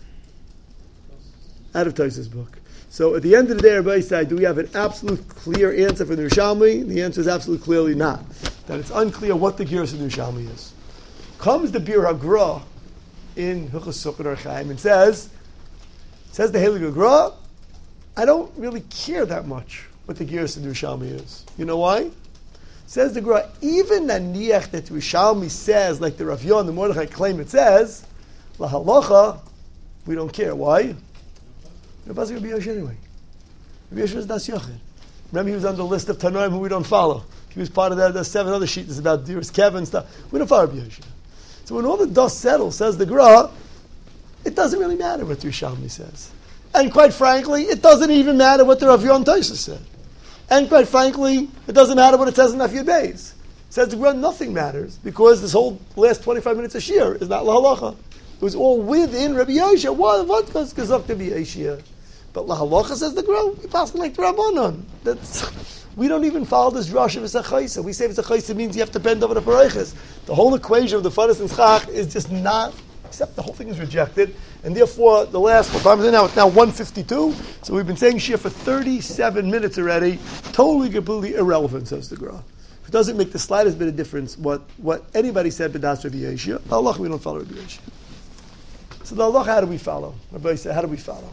Out of Tosfos' book. So at the end of the day, everybody said, do we have an absolute clear answer for the Yerushalmi? The answer is absolutely clearly not. That it's unclear what the gears of the Yerushalmi is. Comes the Bir HaGra in Hilchos Sukkot or Chaim and says, says the Heilig HaGra, I don't really care that much what the gears of the Yerushalmi is. You know why? Says the Gra, even naniach that Yerushalmi says, like the Rav Yon and the Mordechai claim it says, la halacha, we don't care. Why? Rabbi Yoshia anyway. Rabbi Yoshia is Das Yochid. Remember, he was on the list of Tanoim who we don't follow. He was part of that. There's seven other sheets about Diras Kevin and stuff. We don't follow Rabbi Yoshia. So when all the dust settles, says the Gra, it doesn't really matter what the Yerushalmi says. And quite frankly, it doesn't even matter what the Rav Yon Tosfos said. And quite frankly, it doesn't matter what it says in Daf Yud Beis. Says the Gemara, nothing matters because this whole last twenty-five minutes of Shir is not lahalacha. It was all within Rabbi Yosha. What what goes gezok to be Yeshia? But lahalacha says the Gemara, we pass like the Rabbanon. That's we don't even follow this drush if it's a chaysa. We say if it's a chaysa means you have to bend over the pareiches. The whole equation of the fadas and schach is just not. Except the whole thing is rejected, and therefore the last what time is it now? It's now one fifty-two. So we've been saying Shir for thirty-seven minutes already. Totally, completely irrelevant, says the Gemara. It doesn't make the slightest bit of difference what, what anybody said b'das Rabbi Yeshia. Allah, we don't follow Rabbi Yeshia. So the Allah, how do we follow? Rabbi said, how do we follow?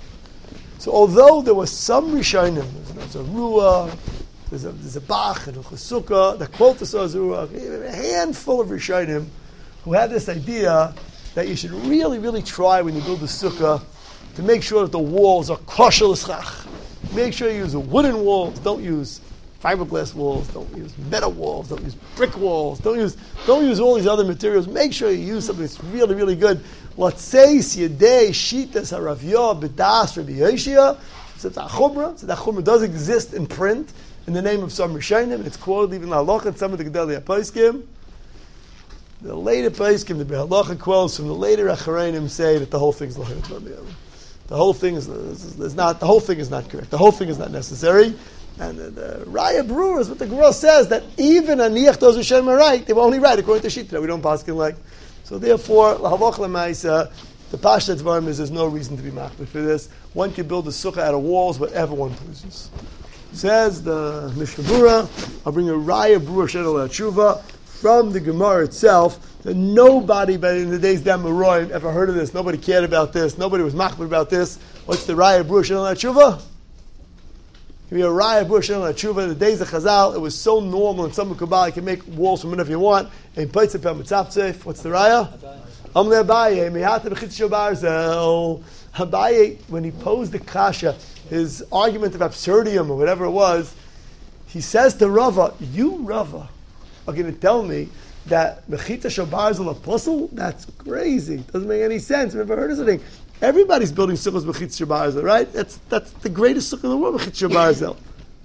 So although there was some Rishonim, there's a Ruah, there's a, there's a Bach, and a Chasukkah, the quote is Ruah, a handful of Rishonim who had this idea that you should really, really try when you build a sukkah to make sure that the walls are kosher l'schach. Make sure you use wooden walls, don't use fiberglass walls, don't use metal walls, don't use brick walls, don't use don't use all these other materials. Make sure you use something that's really, really good. Let's say Yedei Shitas Haraviyah B'das Rabbi Yoshia. So it's a chumrah. So that chumrah does exist in print in the name of some Rishonim, and it's quoted even in Halacha and some of the Gedali HaPoskim. The later Poskim, the Halacha quotes from the later Acharonim say that the whole thing's l'chayot b'miyam. The whole thing is, is, is not. The whole thing is not correct. The whole thing is not necessary. And the, the Raya Brewer is what the Gemara says that even aniach those Hashem are right. They were only right according to Shita. We don't paskin like. So therefore, lahavach lemaisa, the Pashtat Dvarim is there's no reason to be machbir for this. One can build a sukkah out of walls, whatever one pleases. Says the Mishnah Berurah, I'll bring a Raya Brewer Shedel Tshuva from the Gemara itself that nobody, but in the days down the road, ever heard of this. Nobody cared about this. Nobody was machbir about this. What's the Raya Brewer Shedel Tshuva? Give me a Raya Brewer Shedel Tshuva. In the days of Chazal, it was so normal and some Kabbalah, you can make walls from whatever you want. And What's the Raya? Amle Abaye, Mehata B'chitz Barzel. Abaye, when he posed the kasha, his argument of absurdium or whatever it was, he says to Rava, you Rava are going to tell me that Mechita Shel Barzel a puzzle? That's crazy. Doesn't make any sense. I've never heard of something. Everybody's building sukkahs Mechita Shel Barzel, right? That's that's the greatest sukkah in the world, Mechita Shel Barzel.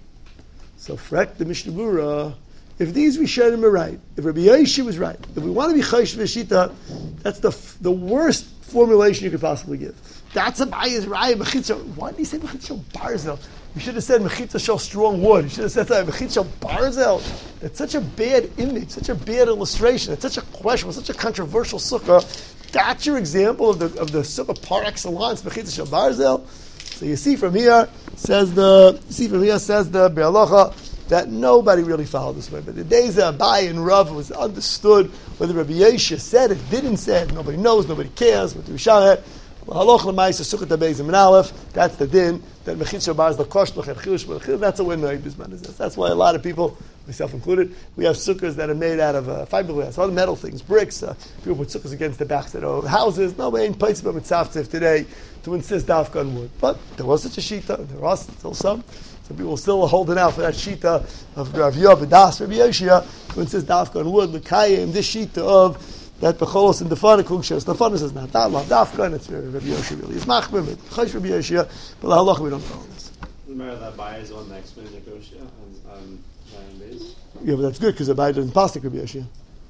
So Frek the Mishnah Berurah, if these Rishonim are right, if Rabbi Yoshi was right, if we want to be Chaysh V'Shita, that's the the worst formulation you could possibly give. That's a bias, right? Mechitza. Why did he say Mechitza Shel Barzel? You should have said Mechitza Shel strong wood. You should have said that Mechitza Shel Barzel. It's such a bad image, such a bad illustration. It's such a question, such a controversial sukkah. That's your example of the of the sukkah par excellence, Mechitza Shel Barzel. So you see from here says the you see from here says the Be'alacha that nobody really followed this way. But the days of Abai and Rav was understood whether Rabbi Yeshua said it, didn't say it. Nobody knows, nobody cares. What do we shout Haloch l'maisa sukkah tabeizim and aleph. That's the din. That mechitz shel barzel kosh l'chet chilish b'lechil. That's a win. That's why a lot of people, myself included, we have sukkahs that are made out of uh, fiberglass, other metal things, bricks. Uh, people put sukkahs against the backs of houses. No, we ain't paitzim mitzavtzif today to insist dafka on wood. But there was such a shita. There are still some. Some people still holding out for that shita of Rav Yov B'das Rabbi Yoshia to insist dafka on wood. L'kayim this shita of that becholos and defana kukshes. The fun is not that love dafka, and it's very Rabbi Yoshia really. It's machmir with chayish Rabbi Yoshia, but the halacha we don't follow this. Remember that Abai is the one that explained Negotia on on Ryan Bays? Yeah, but that's good because Abai doesn't pass like Rabbi Yoshia.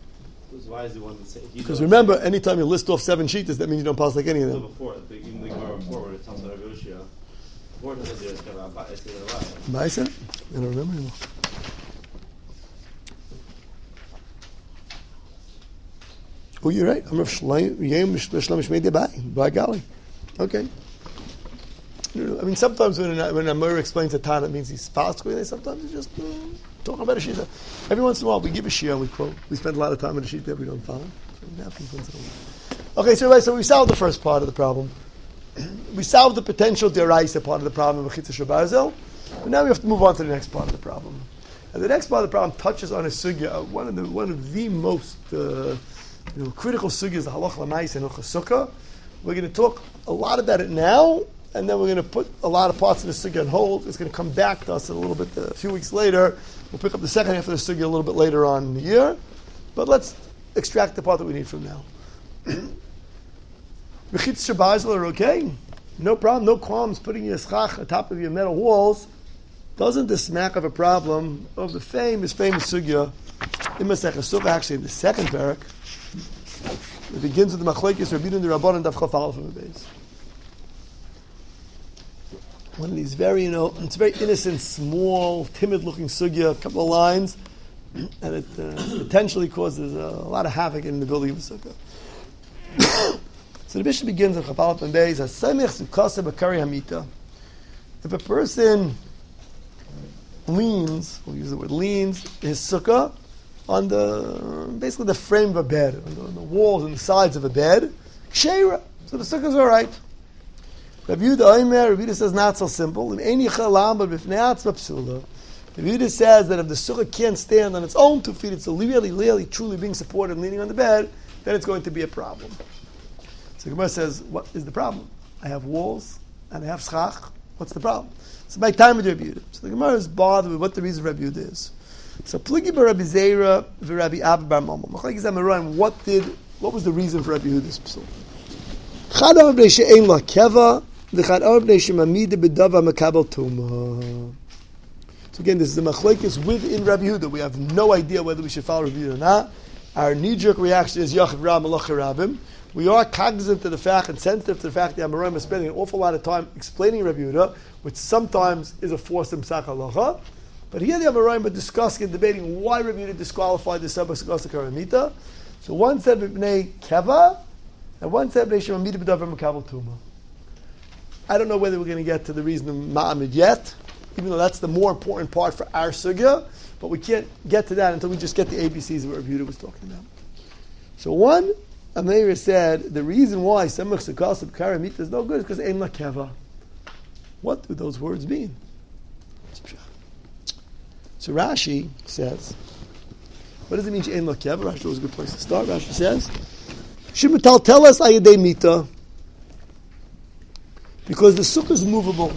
Why is the one that say? Because remember, anytime you list off seven shitas, that means you don't pass like any of them. Before, the even the Gemara before where it talks about Rabbi Yoshia, before it says it's about Abai, it's Abai. Abai said? I don't remember anymore. Oh, you're right. I'm Rav Shlomo Shmei Abai. By golly. Okay. I mean, sometimes when a, when a Amor explains a Tana, it means he's fast. Sometimes he's just uh, talking about a Shita. Every once in a while, we give a Shia and we quote. We spend a lot of time on a Shita that we don't follow. So it happens once in a while. Okay, so everybody, so we solved the first part of the problem. We solved the potential deraisa part of the problem of Mechitza Shel Barzel. But now we have to move on to the next part of the problem. And the next part of the problem touches on a sugya, one of the one of the most uh, you know, critical sugyas, the halach l'mais and sukkah. We're going to talk a lot about it now, and then we're going to put a lot of parts of the sugya on hold. It's going to come back to us a little bit, uh, a few weeks later. We'll pick up the second half of the sugya a little bit later on in the year. But let's extract the part that we need from now. Mechitza Shel Barzel are okay. No problem, no qualms putting your schach on top of your metal walls. Doesn't this smack of a problem of the famous, famous sugya in Masechah Sukkah, actually in the second parak, it begins with the Machlekes Rabbi and the Rabbanan Daf Chaf Aleph and Beis. One of these very, you know, it's a very innocent, small, timid-looking sugya, a couple of lines, and it uh, potentially causes a lot of havoc in the building of the sukkah. So the bishop begins with Chaf Aleph and Beis, Hasemich Zukasa B'Kari Hamita. If a person leans, we'll use the word leans, his sukkah on the, basically the frame of a bed, on the, on the walls and the sides of a bed, Ksheira. So the sukkah is all right. Rabbi Yehuda Omer, Rabbi Yehuda says not so simple. Rabbi Yehuda says that if the sukkah can't stand on its own two feet, it's really, really, truly being supported and leaning on the bed, then it's going to be a problem. So Gemara says, what is the problem? I have walls and I have schach. What's the problem? So my time with Rabbi Yehuda. So the Gemara is bothered with what the reason Rabbi Yehuda is. So Pligi bar Rabbi Zera v'Rabbi Abba bar Mama. What did? What was the reason for Rabbi Yehuda's psul? Chad amar b'nei she'ein la keva, v'chad amar b'nei she'mamida b'dava makabel tumah. So again, this is the machlekes within Rabbi Yehuda. We have no idea whether we should follow Rabbi Yehuda or not. Our knee-jerk reaction is Yachid Ra Malach Rabim. We are cognizant of the fact and sensitive to the fact that Amoraim is spending an awful lot of time explaining Rabbi Yehuda, which sometimes is a forced Psak Halacha. But here the Amoraim are discussing and debating why Rabbi Yehuda disqualified the Sabbath Sakasa Karamita. So one said B'nei Keva, and one said B'nei Shemamida B'davar Makabel Tuma. I don't know whether we're going to get to the reason of Ma'amid yet, even though that's the more important part for our sugya, but we can't get to that until we just get the A B Cs of what Rabbi Yehuda was talking about. So one, Ameir said, the reason why Samach Sakasa Karamita is no good is because Ein La Keva. What do those words mean? So Rashi says, what does it mean Ein La Keva? Rashi was a good place to start. Rashi says, Shimutal tell us Ayadei Mita, because the sukkah is movable.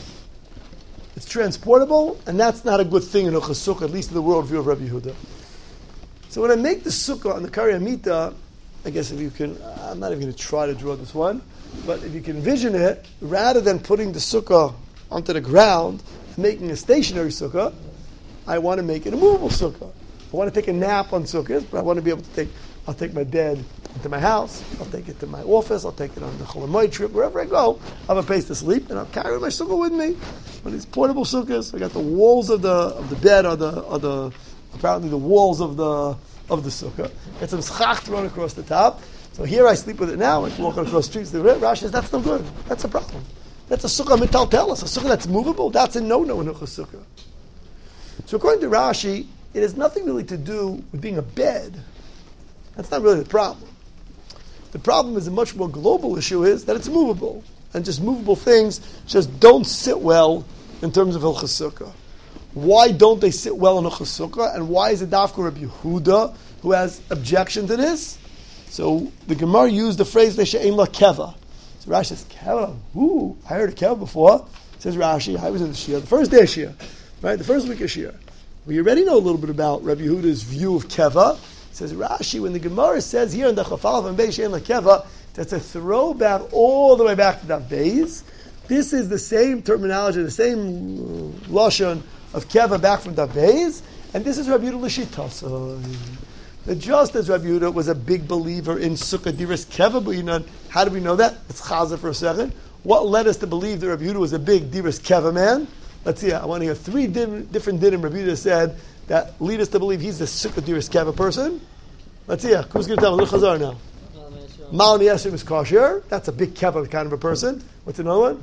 It's transportable, and that's not a good thing in a sukkah, at least in the worldview of Rabbi Yehuda. So when I make the sukkah on the Kari Amita, I guess if you can, I'm not even going to try to draw this one, but if you can envision it, rather than putting the sukkah onto the ground and making a stationary sukkah, I want to make it a movable sukkah. I want to take a nap on sukkahs, but I want to be able to take, I'll take my bed into my house, I'll take it to my office, I'll take it on the Cholamoy trip, wherever I go, I have a place to sleep, and I'll carry my sukkah with me. One of these portable sukkahs, I got the walls of the of the bed, or the, or the apparently the walls of the of the sukkah. Get some schach thrown across the top. So here I sleep with it now, I can walk across the streets. Rashi says, that's no good. That's a problem. That's a sukkah mitaltelis, a sukkah that's movable, that's a no-no in a sukkah. So according to Rashi, it has nothing really to do with being a bed. That's not really the problem. The problem is a much more global issue is that it's movable. And just movable things just don't sit well in terms of Hilchos Sukkah. Why don't they sit well in Hilchos Sukkah? And why is it Dafka Rabbi Yehuda who has objection to this? So the Gemara used the phrase She'ein La Keva. So Rashi says, Keva? Ooh, I heard a Keva before. Says Rashi, I was in the Shia, the first day of Shia, right? The first week of Shia. We already know a little bit about Rabbi Yehuda's view of Keva. Says Rashi, when the Gemara says here in the Chafal and Beis She'ein La Keva, that's a throwback all the way back to that Beis. This is the same terminology, the same uh, lashon of Keva back from that Beis, and this is Rabbi Yehuda L'Shitas. That just as Rabbi Yehuda was a big believer in Sukkah Diras Keva, but you know, how do we know that? Let's chaza for a second. What led us to believe that Rabbi Yehuda was a big Diras Keva man? Let's see. I want to hear three din, different dinim Rabbi Yehuda said that lead us to believe he's the Sukkah Diras Keva person. Let's see. Who's going to tell me? Look Chazar now. Mal Yeshim is kosher. That's a big Keva kind of a person. What's another one?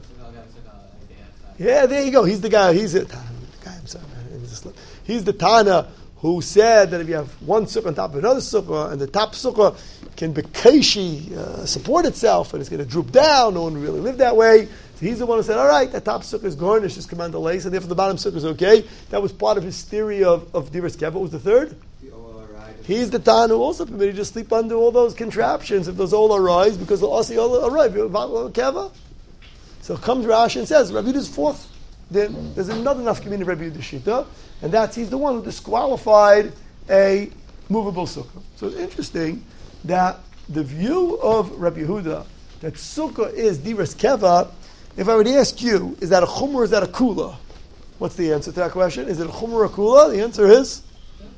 Yeah, there you go. He's the guy. He's the guy. I'm sorry, man. He's the Tana who said that if you have one sukkah on top of another sukkah, and the top sukkah can bekeshi uh, support itself, and it's going to droop down. No one really lived that way. So he's the one who said, all right, that top sukkah is garnished, is command lace, and therefore the bottom sukkah is okay. That was part of his theory of, of Diras Keva. What was the third? The He's the Tan who also permitted you to sleep under all those contraptions if those all arise, because they'll also all arrive. Keva. So comes Rashi and says, Rabbi Yehuda's fourth. Then there's another nafkamina of Rabbi Yehuda Shita, and that's he's the one who disqualified a movable sukkah. So it's interesting that the view of Rabbi Yehuda that sukkah is diras keva. If I were to ask you, is that a chumrah or is that a kula? What's the answer to that question? Is it a chumrah or a kula? The answer is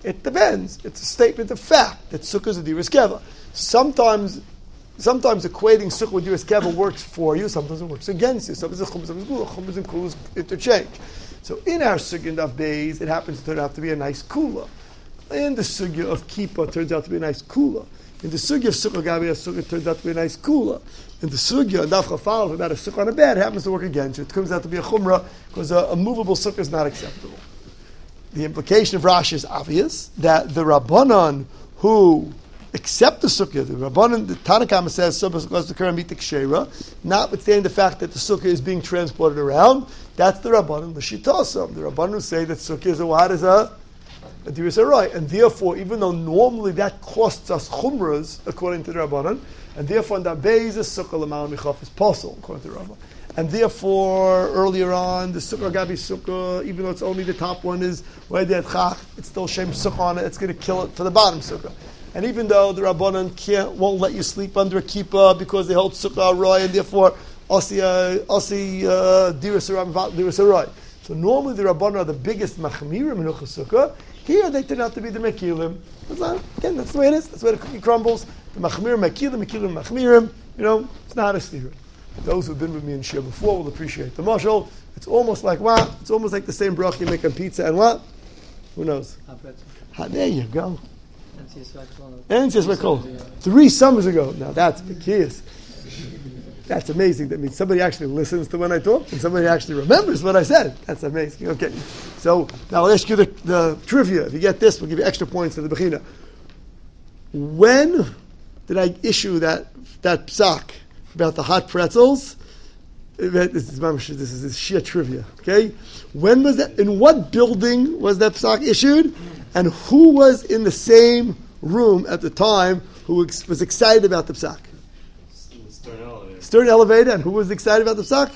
It depends. It's a statement of fact that sukkah is a diras keva. Sometimes, sometimes equating sukkah with diras keva works for you. Sometimes it works against you. Sometimes it's chumras, sometimes it's gula. Chumras and kulas interchange. So in our sugya of beis, it happens to turn out to be a nice kula. In the sugya of kippah, it turns out to be a nice kula. In the sugya of sukkah gabi, a sukkah turns out to be a nice kula. In the sugya, daf chafal, about a sukkah on a bed, it happens to work against you. It comes out to be a chumrah because a, a movable sukkah is not acceptable. The implication of Rashi is obvious, that the Rabbanon who accept the sukkah, the Rabbanon, the Tanakama says, notwithstanding the fact that the sukkah is being transported around, that's the Rabbanon, the Shitosam. The Rabbanon who say that sukkah is a what is a, a diras harai. And therefore, even though normally that costs us chumras, according to the Rabbanon, and therefore in that beis, the sukkah l'mal michaf is possible, according to the Rabbanon. And therefore, earlier on, the sukkah gabi sukkah, even though it's only the top one is where chach, it's still shem sukkah on it. It's going to kill it for the bottom sukkah. And even though the Rabbanon can't won't let you sleep under a kippah because they hold sukkah roy, and therefore asi asi diras harai. So normally the Rabbanon are the biggest machmirim in sukkah. Here they turn out to be the mekilim. Again, that's the way it is. That's the way the cookie crumbles. The machmirim mekilim, mekilim machmirim. You know, it's not a stira. Those who've been with me in Shia before will appreciate the mashal. It's almost like what? It's almost like the same bracha you make on pizza and what? Who knows? Ha, there you go. And just three summers ago. Now that's Bekias. That's amazing. That means somebody actually listens to when I talk and somebody actually remembers what I said. That's amazing. Okay. So now I'll ask you the, the trivia. If you get this, we'll give you extra points for the Bechina. When did I issue that that psak about the hot pretzels? This is this is sheer trivia. Okay, when was that? In what building was that psak issued? And who was in the same room at the time who was excited about the psak? Stern elevator. Stern elevator. And who was excited about the psak?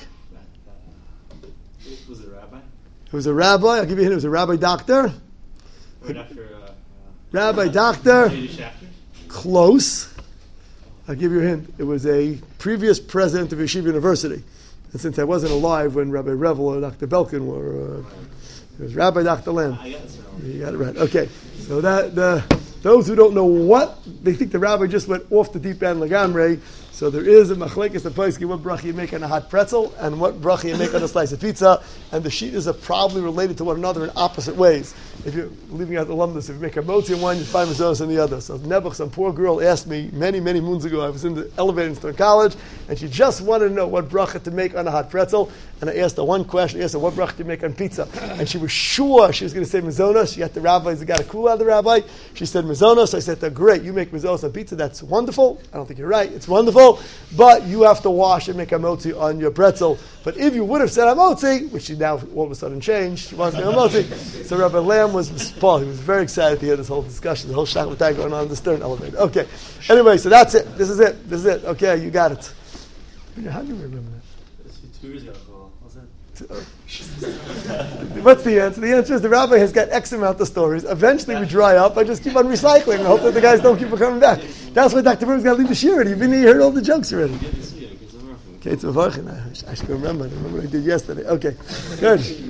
Was it a rabbi? It was a rabbi. I'll give you a hint. It was a rabbi doctor. Right after. Uh, uh, rabbi doctor. Yiddish actor? Close. I'll give you a hint. It was a previous president of Yeshiva University. And since I wasn't alive when Rabbi Revel or Doctor Belkin were, uh, it was Rabbi Doctor Lamb. I got it wrong. You got it right. Okay. So that the those who don't know what, they think the rabbi just went off the deep end lagamre. So there is a machlekes the poskim what bracha you make on a hot pretzel and what bracha you make on a slice of pizza, and the shitas are probably related to one another in opposite ways. If you're leaving out the alumnus, if you make a motzi in one, you find mezuzah in the other. So Nebuch, some poor girl asked me many, many moons ago, I was in the elevator in Stern College, and she just wanted to know what bracha to make on a hot pretzel, and I asked her one question, I asked her what bracha to make on pizza, and she was sure she was going to say mezuzah. She had the rabbis that got a cool out of the rabbi. She said mezuzah, so I said to her, great, you make mezuzah on pizza, that's wonderful. I don't think you're right, it's wonderful. But you have to wash and make a motzi on your pretzel. But if you would have said a motzi, which she now all of a sudden changed, she wants to make a motzi. So Rabbi Lamb was Paul. He was very excited to hear this whole discussion, the whole shaklatay going on in the Stern elevator. Okay. Anyway, so that's it. This is it. This is it. Okay, you got it. How do you remember that? This was two years ago. What was that? What's the answer? The answer is the rabbi has got X amount of stories. Eventually we dry up. I just keep on recycling and hope that the guys don't keep on coming back. That's why Doctor Broom's got to leave the shiur. You've been here, you heard all the jokes already. Okay, it's Mavarchin. I should remember. I remember what I did yesterday. Okay, good.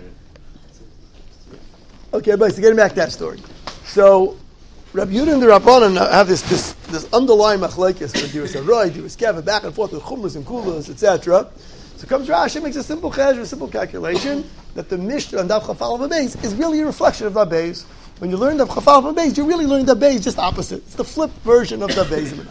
Okay, but so getting back to that story. So Rabbi Yehuda and the Rabbanan have this this this underlying machlekes with diras harai, diras keva, back and forth with chumras and kulas, et cetera. So comes Rashi, makes a simple cheshbon, a simple calculation that the Mishnah on Daf Chafal Beis is really a reflection of Daf Beis. When you learn Daf Chafal Beis, you're really learning Daf Beis just opposite. It's the flipped version of Daf Beis.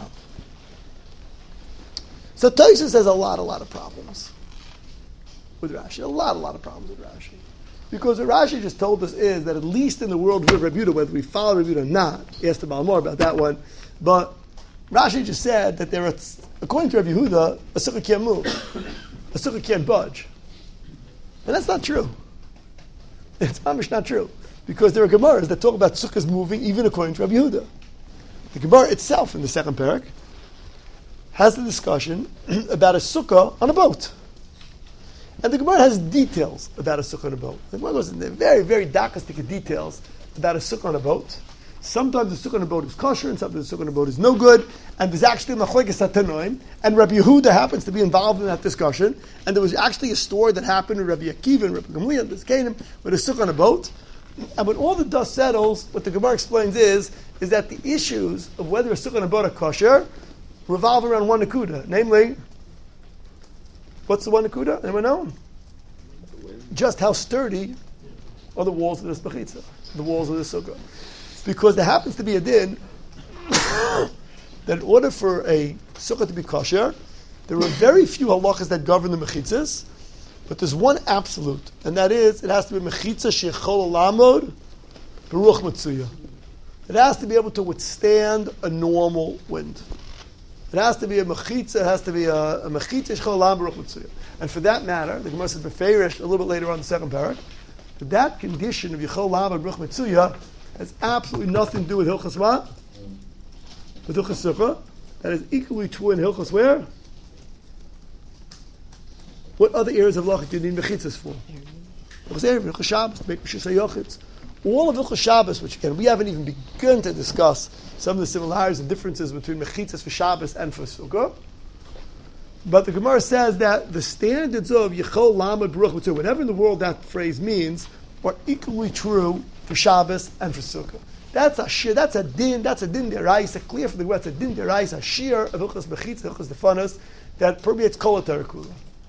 So Tosfos has a lot, a lot of problems with Rashi. A lot, a lot of problems with Rashi. Because what Rashi just told us is that at least in the world of Rabbi Yehuda, whether we follow Rabbi Yehuda or not, he asked about more about that one, but Rashi just said that there are, according to Rabbi Yehuda, a sukkah can't move. A sukkah can't budge. And that's not true. It's mamish not true. Because there are Gemaras that talk about sukkahs moving even according to Rabbi Yehuda. The Gemara itself in the second parak has the discussion about a sukkah on a boat. And the Gemara has details about a sukkah on a boat. The Gemara goes into very, very darkastic details about a sukkah on a boat. Sometimes the sukkah on a boat is kosher, and sometimes the sukkah on a boat is no good. And there's actually machlekes hatanoim. And Rabbi Yehuda happens to be involved in that discussion. And there was actually a story that happened with Rabbi Akiva and Rabbi Gamliel, this Canaan, with a sukkah on a boat. And when all the dust settles, what the Gemara explains is, is that the issues of whether a sukkah and a boat are kosher revolve around one nakuda. Namely, what's the one nakuda? Anyone know? Just how sturdy are the walls of this mechitza, the walls of this sukkah. Because there happens to be a din that in order for a sukkah to be kosher, there are very few halachas that govern the mechitzas, but there's one absolute, and that is, it has to be mechitza shechol lamod beruch matzuya. It has to be able to withstand a normal wind. It has to be a mechitza, it has to be a, a mechitza shechol lamod beruch matzuya. And for that matter, the Gemara says beferish a little bit later on in the second parak, that that condition of yechol lamod beruch matzuya has absolutely nothing to do with hilchas what? With hilchas sukkah. That is equally true in hilchas where? What other areas of halacha do you need mechitzas for? Hilchas Shabbos, make Mishusay Yochitz. All of Hilchas Shabbos, which again we haven't even begun to discuss some of the similarities and differences between mechitzas for Shabbos and for Sukkah. But the Gemara says that the standards of Yechol Lamed Baruch Mitzvah, whatever in the world that phrase means, are equally true for Shabbos and for Sukkah. That's a shir, that's a din, that's a din deraisa, clear from the Gemara, it's a din deraisa, a shir of Hilchas Mechitzas, Hilchas Defanas, that permeates Kol HaTorah.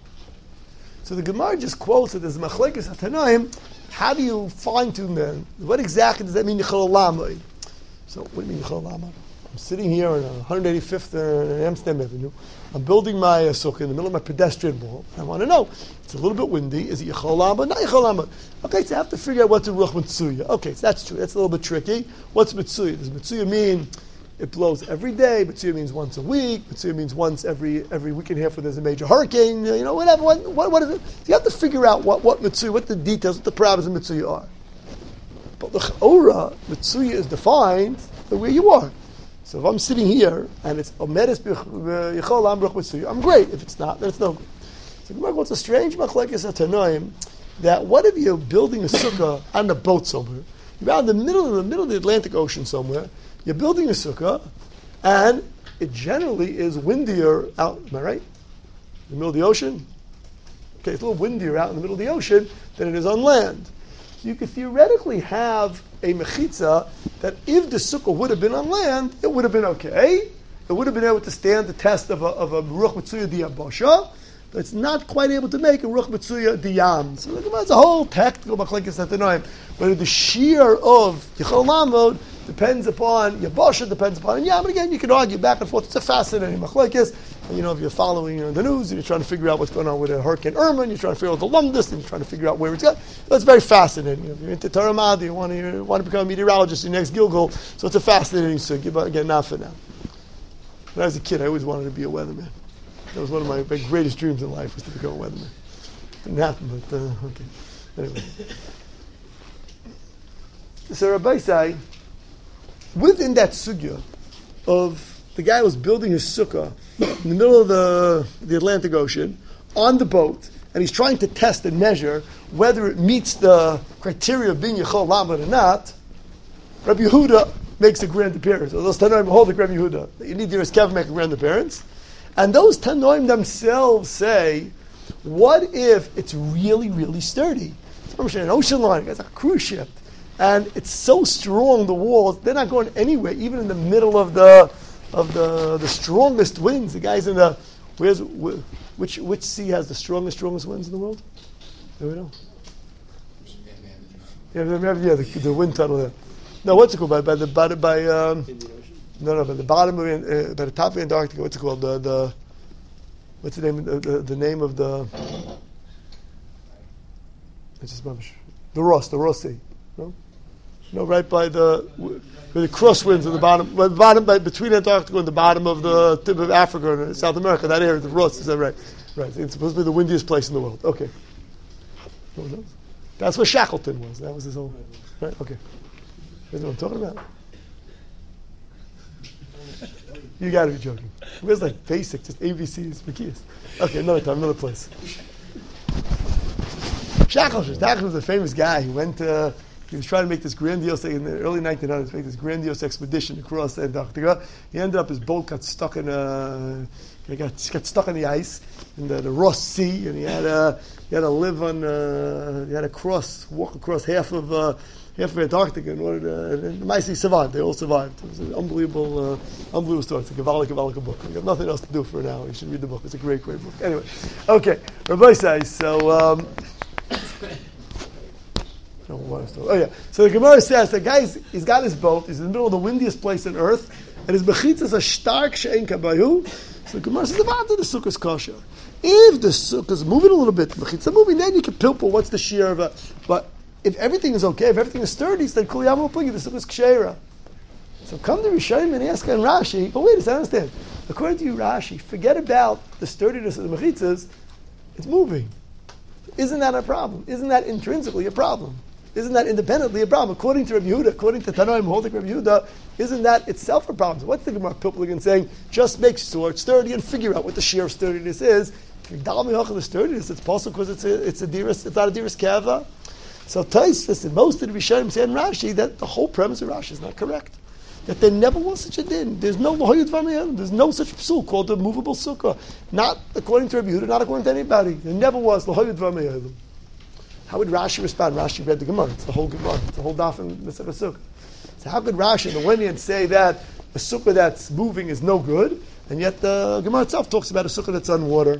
So the Gemara just quotes it as Machlekes HaTanoim. How do you fine tune then? What exactly does that mean, Yechol Lamed? So what do you mean, Yechol Lamed? I'm sitting here on one hundred eighty-fifth and Amsterdam Avenue. I'm building my uh, sukkah in the middle of my pedestrian wall. I want to know, it's a little bit windy. Is it Yechol Lamed? Not Yechol Lamed. Okay, so I have to figure out what's a Ruch Mitzuya. Okay, so that's true. That's a little bit tricky. What's Mitzuya? Does Mitzuya mean it blows every day? Mitzuya means once a week. Mitzuya means once every every week and a half when there's a major hurricane. You know, whatever. What, what, what is it? So you have to figure out what, what Mitzuya, what the details, what the parameters of Mitzuya are. But the Ch'ora, Mitzuya is defined the way you are. So if I'm sitting here and it's Omedes Yechol Lamed Baruch Mitzuya, I'm great. If it's not, then it's no good. So Gemara goes, a strange machlekes HaTanoim that what if you're building a sukkah on a boat somewhere? You're out in the middle of the middle of the Atlantic Ocean somewhere. You're building a sukkah, and it generally is windier out. Am I right? In the middle of the ocean. Okay, it's a little windier out in the middle of the ocean than it is on land. So you could theoretically have a mechitza that if the sukkah would have been on land, it would have been okay. It would have been able to stand the test of a of a ruch mitzuya diyabosha. But it's not quite able to make a ruch mitzuya diyam. So it's a whole tactical machlekes HaTanoim. But the shear of Yechol Lamed depends upon Yabosha, depends upon Yam. And again, you can argue back and forth. It's a fascinating machlekes. And you know, if you're following you know, the news and you're trying to figure out what's going on with a Hurricane Irma, and you're trying to figure out the Lumdus, and you're trying to figure out where it's going. So it's very fascinating. If you're into Torah Madi, you want to you want to become a meteorologist in your next Gilgal. So it's a fascinating sugi. But again, not for now. When I was a kid, I always wanted to be a weatherman. That was one of my, my greatest dreams in life, was to become a weatherman. Didn't happen, but uh, okay. Anyway. So Rabbi say, within that sugya of the guy who was building his sukkah in the middle of the, the Atlantic Ocean on the boat, and he's trying to test and measure whether it meets the criteria of being Yechol Lamed or not, Rabbi Yehuda makes a grand appearance. So those Tanoim hold the Rabbi Yehuda. You need to hear Kev make a grand appearance. And those Tanoim themselves say, what if it's really, really sturdy? It's an ocean liner, it's like a cruise ship. And it's so strong, the walls, they're not going anywhere, even in the middle of the of the the strongest winds. The guys in the, where's, which which sea has the strongest, strongest winds in the world? Do we know? Yeah, yeah, the, the wind tunnel there. No, what's it called? By, by the by, by um, no, no, by the bottom of uh, by the top of Antarctica. What's it called? The the what's the name? Of the, the, the name of the? It's just the Ross, the Ross Sea. No, no, right by the where the crosswinds at the bottom, by the bottom, by, between Antarctica and the bottom of the tip of Africa and South America. That area, the Ross. Is that right? Right. It's supposed to be the windiest place in the world. Okay. No one knows. That's where Shackleton was. That was his whole. Right. Okay. That's what I'm talking about. You got to be joking. Where's like basic, just A B Cs, Makias? Okay, another time, another place. Shackleton. Shackleton was a famous guy. He went. Uh, He was trying to make this grandiose, in the early nineteen hundreds, make this grandiose expedition across Antarctica. He ended up, his boat got stuck in a, he got, got stuck in the ice, in the, the Ross Sea, and he had to, he had to live on, uh, he had to cross, walk across half of, uh, half of Antarctica in order to, and the mice he survived, they all survived. It was an unbelievable, uh, unbelievable story. It's a Gavalika, Gavalika book. We have nothing else to do for an hour. You should read the book. It's a great, great book. Anyway, okay, Rabbi says, so, um, oh yeah. So the Gemara says the guy he's got his boat. He's in the middle of the windiest place on earth, and his mechitza is a stark she'en kabayu. So the Gemara says the sukkah is kosher. If the sukkah is moving a little bit, the mechitza moving, then you can pilpul. What's the shear of it? But if everything is okay, if everything is sturdy, then kol yamu pligi, the sukkah is kshera. So come to Rishonim and ask on Rashi. But wait a second, understand. According to you, Rashi, forget about the sturdiness of the mechitzas. It's moving. Isn't that a problem? Isn't that intrinsically a problem? Isn't that independently a problem? According to Rabbi Yehuda, according to Tanoim holding Rabbi Yehuda, isn't that itself a problem? So what's the Gemara Pilplig saying? Just make sure it's sturdy and figure out what the sheer of sturdiness is. If you dal mihach of the sturdiness, it's possible because it's a it's a dearest, it's not a dearest kava. So Tais, listen, most of the Rishonim say in Rashi that the whole premise of Rashi is not correct. That there never was such a din. There's no lohoyud v'mayim. There's no such psul called the movable sukkah. Not according to Rabbi Yehuda, not according to anybody. There never was lohoyud v'mayim. How would Rashi respond? Rashi read the Gemara. It's the whole Gemara. It's the whole daf in Masechah Sukkah. So how could Rashi, on the one hand, say that a sukkah that's moving is no good, and yet the Gemara itself talks about a sukkah that's on water?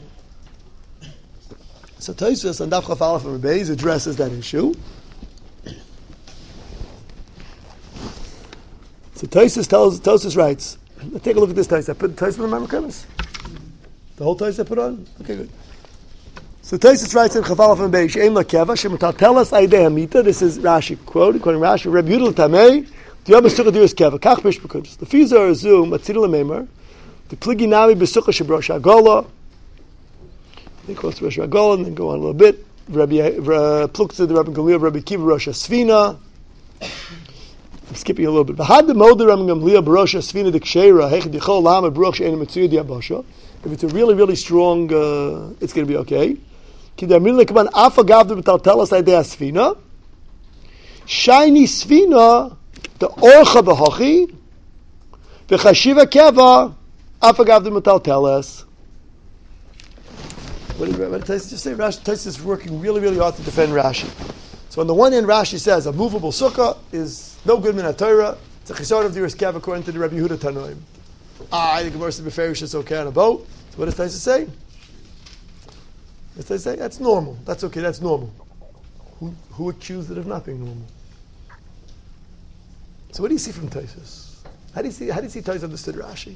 So Tosfos on Daf Chaf Aleph and Rebbeis addresses that issue. So Tosfos tells Tosfos writes. Let's take a look at this Tosfos. I put Tosfos on the Mamre. The whole Tosfos I put on. Okay, good. So Tosfos writes in Chaf Aleph and Rebbeis She'em lakeva she'metaltelas aidei hamita. This is Rashi quote according to Rashi. Rabbi Yehuda l'tamei diyam b'sukkah diras keva kach b'shbekudos. The Fizar Azum matzil l'meimer the pligi nami b'sukkah shebrosh hagola. They close to Rosh Hagolah and then go on a little bit. Rabbi Plukta, the Rabbi Gamliel, Rabbi Kiva, Rosh Hasfina. I'm skipping a little bit. V'had the Molder Rabbi Gamliel, Rosh Hasfina, the Ksheira, Hech Dichol Lama, Baruch She'en Mitzuyah Diabosha. If it's a really, really strong, uh, it's going to be okay. Ki Damrin Lekaban Afa Gavdu B'taltelas Aidei Hasfina. Shiny Sfina, the Orcha B'hochi. V'chashiva Keva, Afa Gavdu B'taltelas. What did Tosfos just say? Rashi, Tosfos is working really, really hard to defend Rashi. So on the one hand, Rashi says a movable sukkah is no good min Torah. It's a chisar of the Riskev according to the Rabbi Yehuda Tanoim. Ah, the Gemara says beferish is okay on a boat. So what does Tosfos say? What does Tosfos say? That's normal. That's okay. That's normal. Who who accused it of not being normal? So what do you see from Tosfos? How do you see? How do you see Tosfos understood Rashi?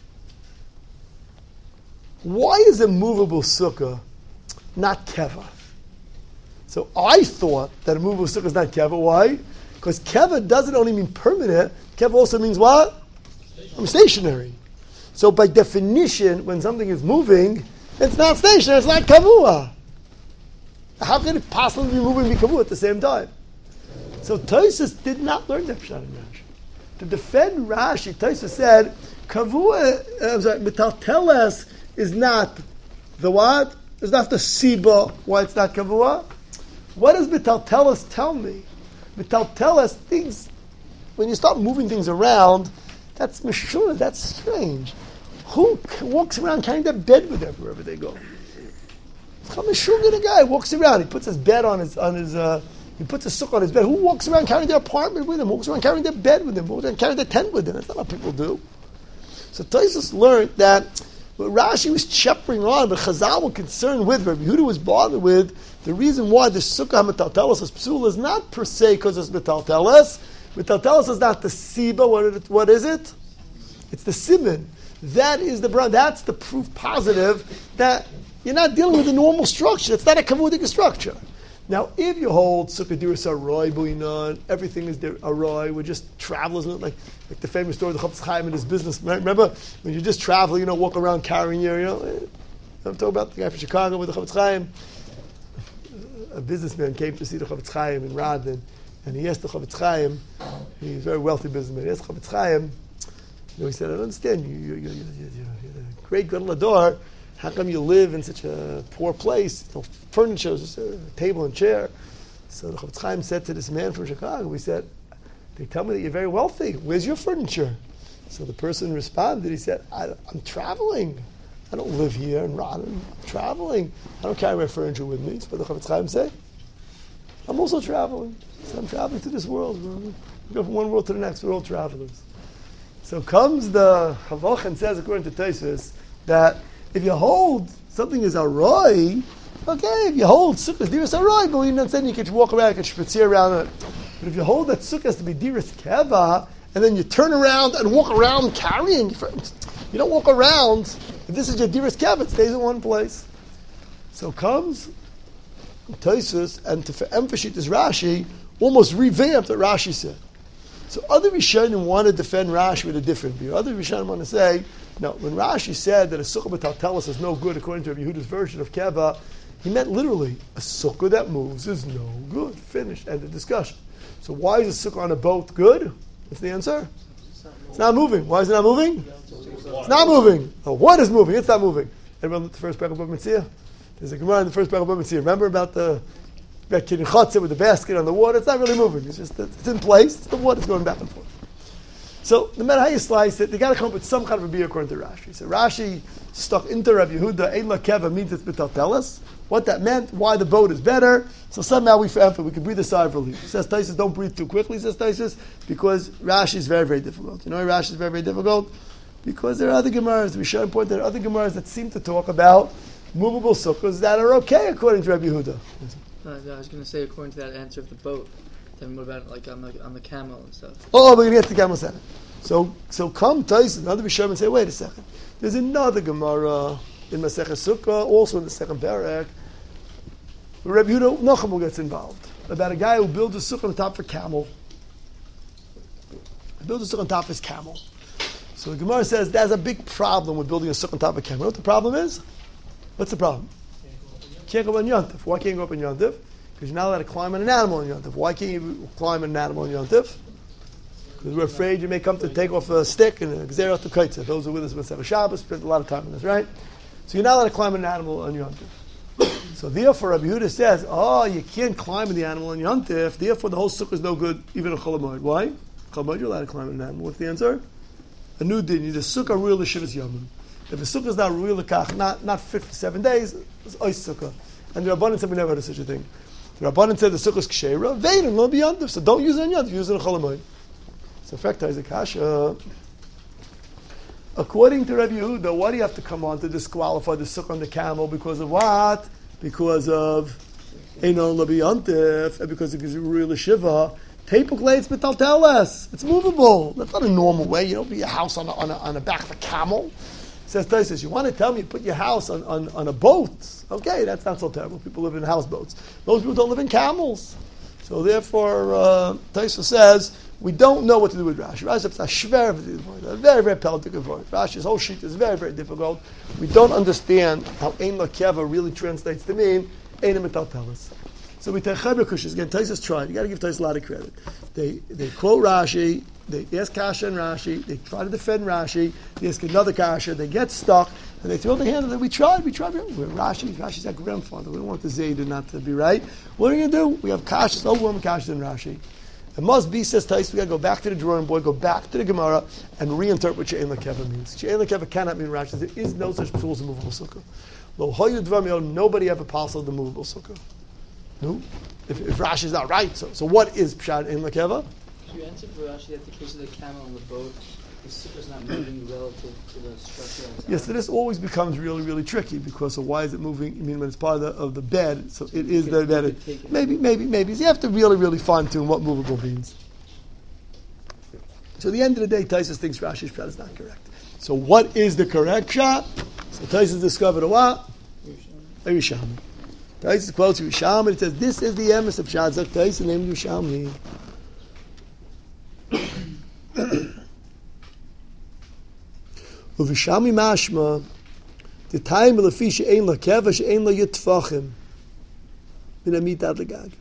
Why is a movable sukkah not keva? So I thought that a movable sukkah is not keva. Why? Because keva doesn't only mean permanent. Keva also means what? Stationary. I'm stationary. So by definition, when something is moving, it's not stationary. It's not kavua. How can it possibly be moving and be kavua at the same time? So Tosfos did not learn that pshat in Rashi. To defend Rashi, Tosfos said kavua. I'm sorry, metalteles is not the what? Is not the siba why it's not kavua. What does metalteles tell me? Metalteles things when you start moving things around, that's meshuna, that's strange. Who walks around carrying their bed with them wherever they go? It's a meshuna, the guy walks around. He puts his bed on his on his. Uh, he puts a sukkah on his bed. Who walks around carrying their apartment with him? Who walks around carrying their bed with him? Who walks around carrying their tent with him? That's not what people do. So Tosfos learned that. But Rashi was shepherding on, but Chazal were concerned with, Rabbi Yehuda was bothered with, the reason why the Sukkah HaMetalteles is psul is not per se because it's Metalteles. Metalteles is not the Siba, what is it? What is it? It's the Siman. That is the that's the proof positive that you're not dealing with a normal structure. It's not a kavudik structure. Now, if you hold Sukkah Diras Aroy Buinan, everything is there Aroy, we're just travelers, like like the famous story of the Chofetz Chaim and his business. Remember, when you just travel, you know, walk around carrying your, you know, I'm talking about the guy from Chicago with the Chofetz Chaim. A businessman came to see the Chofetz Chaim in Radin, and he asked the Chofetz Chaim, he's a very wealthy businessman, he asked the Chofetz Chaim, you know, he said, I don't understand, you, you, you, you, you, you're the great Gadol Hador, how come you live in such a poor place? No furniture, just a table and chair. So the Chofetz Chaim said to this man from Chicago, we said, they tell me that you're very wealthy. Where's your furniture? So the person responded, he said, I, I'm traveling. I don't live here in Rodden. I'm traveling. I don't carry my furniture with me. So what the Chofetz Chaim say? I'm also traveling. So I'm traveling to this world. We go from one world to the next. We're all travelers. So comes the Chavach and says, according to Tosfos, that if you hold something is a roy, okay, if you hold sukkah diras a roy, but you're not saying you can walk around, you can spazier around it. But if you hold that sukkah has to be diras keva, and then you turn around and walk around carrying, you don't walk around. If this is your diras keva, it stays in one place. So comes Tosfos, and to emphasize this Rashi, almost revamped what Rashi said. So other Rishonim want to defend Rashi with a different view. Other Rishonim want to say, no, when Rashi said that a sukkah b'taltelis is no good according to Rabbi Yehuda's version of keva, he meant literally, a sukkah that moves is no good. Finished. End of discussion. So why is a sukkah on a boat good? What's the answer? It's not moving. Why is it not moving? It's not moving. Oh, what is moving? It's not moving. Everyone look at the first paragraph of Mitzvah? There's a Gemara in the first paragraph of Mitzvah. Remember about the with the basket on the water? It's not really moving. It's just it's in place. The water's going back and forth. So no matter how you slice it, they got to come up with some kind of a beer according to Rashi. So Rashi stuck into Rabbi Yehuda. Ein la keva means it's b'taltelis. What that meant, why the boat is better. So somehow we found we could breathe a sigh of relief. Says Tosfos, don't breathe too quickly. Says Tosfos, because Rashi is very very difficult. You know why Rashi is very very difficult? Because there are other Gemaras. We should point there are other Gemaras that seem to talk about movable sukkahs that are okay according to Rabbi Yehuda. No, I was going to say, according to that answer of the boat, then what about like on the on the camel and stuff? Oh, we're going to get to camel second. So, so come Tosfos, another Rishonim, and say, wait a second. There's another Gemara in Masechah Sukkah, also in the second parak, where Rabbi Yehuda Nachum gets involved about a guy who builds a sukkah on top of a camel. He builds a sukkah on top of his camel. So the Gemara says there's a big problem with building a sukkah on top of a camel. You know what the problem is? What's the problem? Can't go up on Yontif. Why can't you go up on Yontif? Because you're not allowed to climb on an animal on Yontif. Why can't you climb on an animal on Yontif? Because we're afraid you may come to take off a stick and gzera to kaitza. Those who are with us with Shabbos spend a lot of time on this, right? So you're not allowed to climb on an animal on Yontif. So therefore, Rabbi Yehuda says, oh, you can't climb on the animal on Yontif. Therefore, the whole sukkah is no good, even a Chol Hamoed. Why? Chol Hamoed, you're allowed to climb on an animal. What's the answer? A new din. The sukkah real the shivas yomim. If the sukkah is not real the kach, not not fifty-seven days, it's ois sukkah. And the Rabbanan said we never heard of such a thing. The Rabbanan said the sukkah is kshera, vein lo beyond. So don't use it on yontif, use it on Chol Hamoed. So fact is a kasha. According to Rabbi Yehuda, why do you have to come on to disqualify the sukkah on the camel? Because of what? Because of Einon lo beyontif, and because it is real shiva. Tepuk betalteles. It's movable. That's not a normal way. You don't put your house on a, on a, on the back of a camel. Says Tosfos, you want to tell me you put your house on, on, on a boat? Okay, that's not so terrible. People live in houseboats. Most people don't live in camels. So therefore, uh, Tosfos says, we don't know what to do with Rashi. Rashi is a shver, a very, very peltic avoid. Rashi's whole sheet is very, very difficult. We don't understand how Ein Lakeva really translates to mean Ein Metaltelis. So we take Chaber Kushas. Again, Tosfos tried. You got to give Tosfos a lot of credit. They they quote Rashi. They ask Kasha and Rashi. They try to defend Rashi. They ask another Kasha. They get stuck, and they throw their hand at it. We tried. We tried. We're Rashi. Rashi's our grandfather. We don't want the Zayda not to be right. What are you going to do? We have Kasha, overwhelming Kasha and Rashi. It must be, says Tosfos, we got to go back to the drawing board, go back to the Gemara, and reinterpret what She'ein Lakeva means. She'ein Lakeva cannot mean Rashi. There is no such tool as a movable sukkah. Lo hoyu dvar me'od, nobody ever passed the movable sukkah. No? If, if Rashi is not right, so so what is Pshat in Lakeva? You answered for Rashi that the case of the camel on the boat, the sukkah is not moving relative to the structure. Yes, so this always becomes really, really tricky because so why is it moving? I mean, when it's part of the, of the bed, so it is the bed. Maybe, maybe, maybe. So you have to really, really fine tune what movable means. So at the end of the day, Tosfos thinks Rashi's Pshat is not correct. So what is the correct Pshat? So Tosfos discovered a what? A Yerushalmi. Tosfos quotes Yerushalmi and it says, this is the emes of Pshat. Zok Tosfos named Yerushalmi. Uvishami mashma, the time of the fish she'ein la keva she'ein la yitfachim min amit ad legag.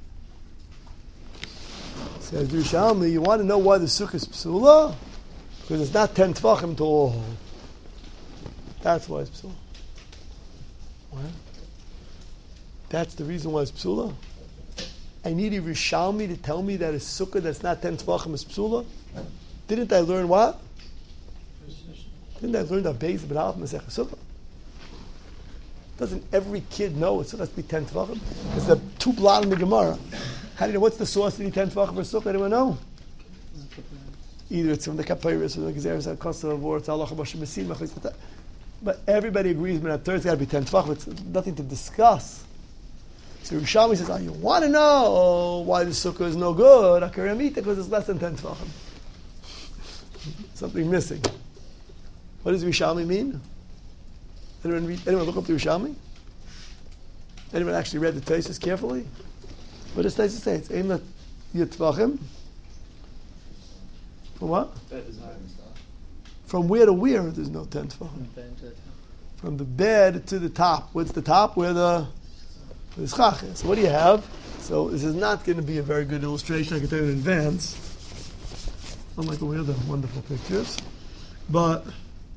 Says Yerushalmi, you want to know why the sukkah is psula? Because it's not ten tfachim tall. That's why it's psula. Why? That's the reason why it's psula. I need a Rishalmi to tell me that a sukkah that's not ten tvachim is psula? Didn't I learn what? Didn't I learn that Beis B'Alaf Masech Sukkah? Doesn't every kid know it's supposed to be ten tvachim? It's the two blot in the Gemara. How do you know what's the source to be ten tvachim for sukkah? Anyone know? Either it's from the Kapayris or from the Gezeres HaKosav or it's Allah B'Shem B'Sim. But everybody agrees that third it's got to be ten tvachim. It's nothing to discuss. So Rishalmi says, oh, you want to know why the sukkah is no good? Akaramita, because it's less than ten tvachim. Something missing. What does Rishalmi mean? Anyone, read, anyone look up the Rishalmi? Anyone actually read the Tosfos carefully? What does Tosfos say? It's Ein Yitvachim. From what? From where to where there's no ten tvachim? From the bed to the top. What's the top? Where the the schach is. So what do you have? So this is not going to be a very good illustration. I can tell you in advance. Unlike all the other wonderful pictures, but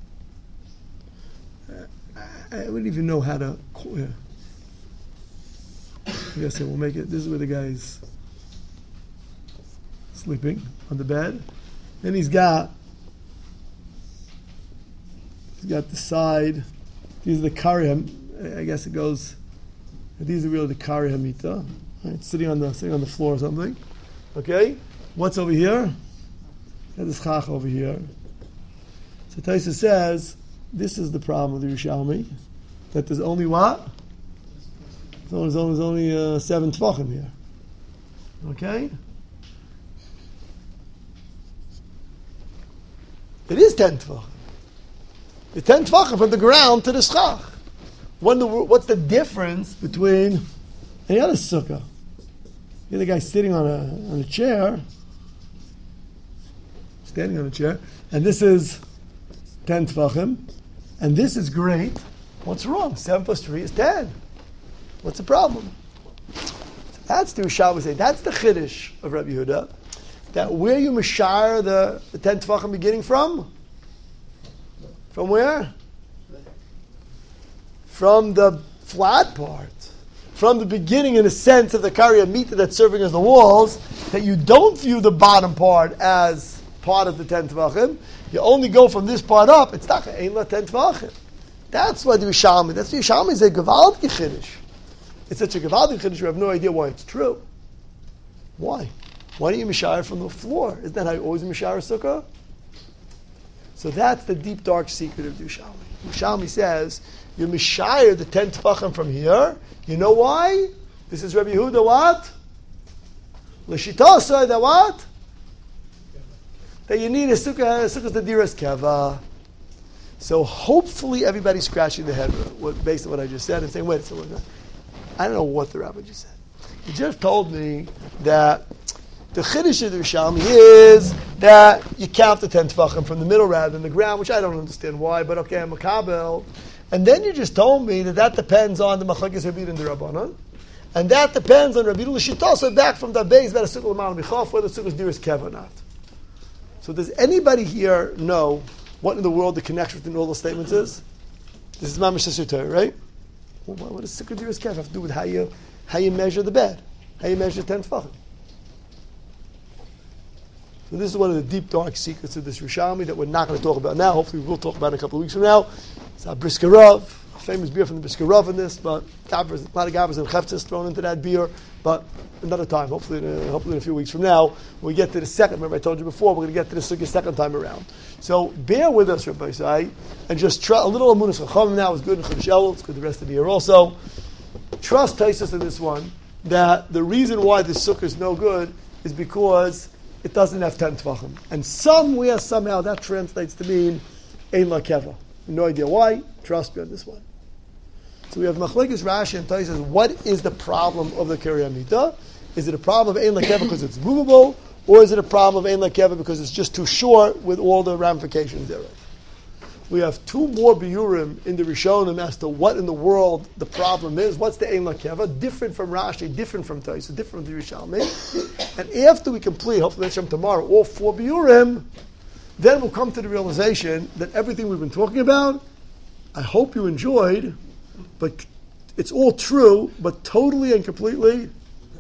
I wouldn't even know how to. Yeah. I guess we'll make it. This is where the guy's sleeping on the bed. Then he's got he's got the side. These are the kariyam. I guess it goes. These are really the kari hamita. Right? Sitting on the sitting on the floor or something. Okay. What's over here? There's this chach over here. So Tosfos says this is the problem with the Rishalmi, that there's only what? There's only, there's only uh, seven tvachim here. Okay? It is ten tvachim. It's ten tvachim from the ground to the schach. When the, what's the difference between any other sukkah? The other guy sitting on a on a chair, standing on a chair, and this is ten tvachim, and this is great. What's wrong? Seven plus three is ten. What's the problem? So that's the Rishalmi say. That's the chiddush of Rabbi Yehuda. That where you mashar the, the ten tvachim beginning from? From where? From the flat part. From the beginning, in a sense, of the kari amita that's serving as the walls, that you don't view the bottom part as part of the ten tvachim. You only go from this part up. It's not ein la ten tvachim. That's what the Rishalmi. That's the Rishalmi is a gevaldik chiddush. It's such a gevaldik chiddush. You have no idea why it's true. Why? Why don't you mishayar from the floor? Isn't that how you always mishayar sukkah? So that's the deep dark secret of the Rishalmi. Rishalmi says you mishayar the ten tvachim from here. You know why? This is Rabbi Yehuda. What? L'shitasa that what? That you need a sukkah, a sukkah tadiras keva. So hopefully everybody's scratching their head based on what I just said and saying, wait a second, I don't know what the rabbi just said. He just told me that the chiddush of the Rishalmi is that you count the ten tvachim from the middle rather than the ground, which I don't understand why, but okay, I'm a kabel. And then you just told me that that depends on the machlekes Rabbi and the Rabbanan, and that depends on Rabbi L'shitasa back from the base that a sukkah l'mal michaf whether the sukkah is diras kev or not. So does anybody here know what in the world the connection between all those statements is? This is mamish Sisur Torah, right? Well, what does sukkah diras kev have to do with how you how you measure the bed, how you measure ten tvachim? So this is one of the deep, dark secrets of this Rishalmi that we're not going to talk about now. Hopefully we'll talk about it in a couple of weeks from now. It's our Brisker Rav, a famous beer from the Brisker Rav in this, but gavras, a lot of gavras and cheftzes thrown into that beer, but another time, hopefully in a, hopefully in a few weeks from now, when we get to the second, remember I told you before, we're going to get to the sugya second time around. So bear with us, Rabbi Say, and just try, a little amunas chachamim now is good in Chodesh Elul, it's good the rest of the year also. Trust Tosfos in this one, that the reason why the sukkah is no good is because it doesn't have ten tvachim. And somewhere, somehow, that translates to mean ein la keva. No idea why. Trust me on this one. So we have machlekes Rashi and Tosfos. What is the problem of the kari amita? Is it a problem of ein la keva because it's movable, or is it a problem of ein la keva because it's just too short with all the ramifications thereof? We have two more biurim in the Rishonim as to what in the world the problem is. What's the ein la keva? Different from Rashi, different from Tosfos, different from the Rishonim. And after we complete, hopefully tomorrow, all four biurim, then we'll come to the realization that everything we've been talking about, I hope you enjoyed, but it's all true, but totally and completely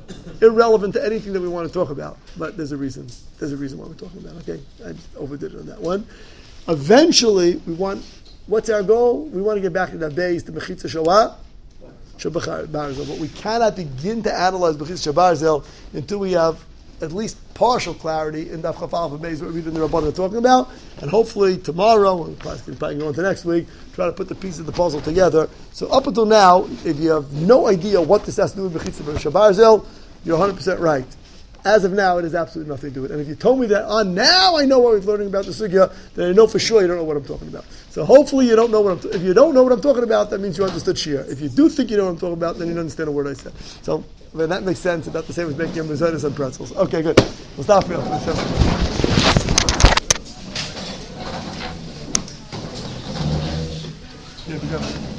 irrelevant to anything that we want to talk about. But there's a reason. There's a reason why we're talking about it. Okay, I just overdid it on that one. Eventually, we want, what's our goal? We want to get back to that base, the Mechitza Shoah, Shabbat Barzel. But we cannot begin to analyze Mechitza Barzel until we have at least partial clarity in Daf Chafal and Beis, what we read in the Rabbanan are talking about. And hopefully tomorrow, and probably going on to next week, try to put the pieces of the puzzle together. So up until now, if you have no idea what this has to do with Mechitza Barzel, you're one hundred percent right. As of now, it has absolutely nothing to do with it. And if you told me that, on oh, now I know what we're learning about the sugya, then I know for sure you don't know what I'm talking about. So hopefully you don't know what I'm. T- if you don't know what I'm talking about, that means you understood Shia. If you do think you know what I'm talking about, then you don't understand a word I said. So then that makes sense. About the same as making a mezainis and pretzels. Okay, good. We'll stop here. Yeah,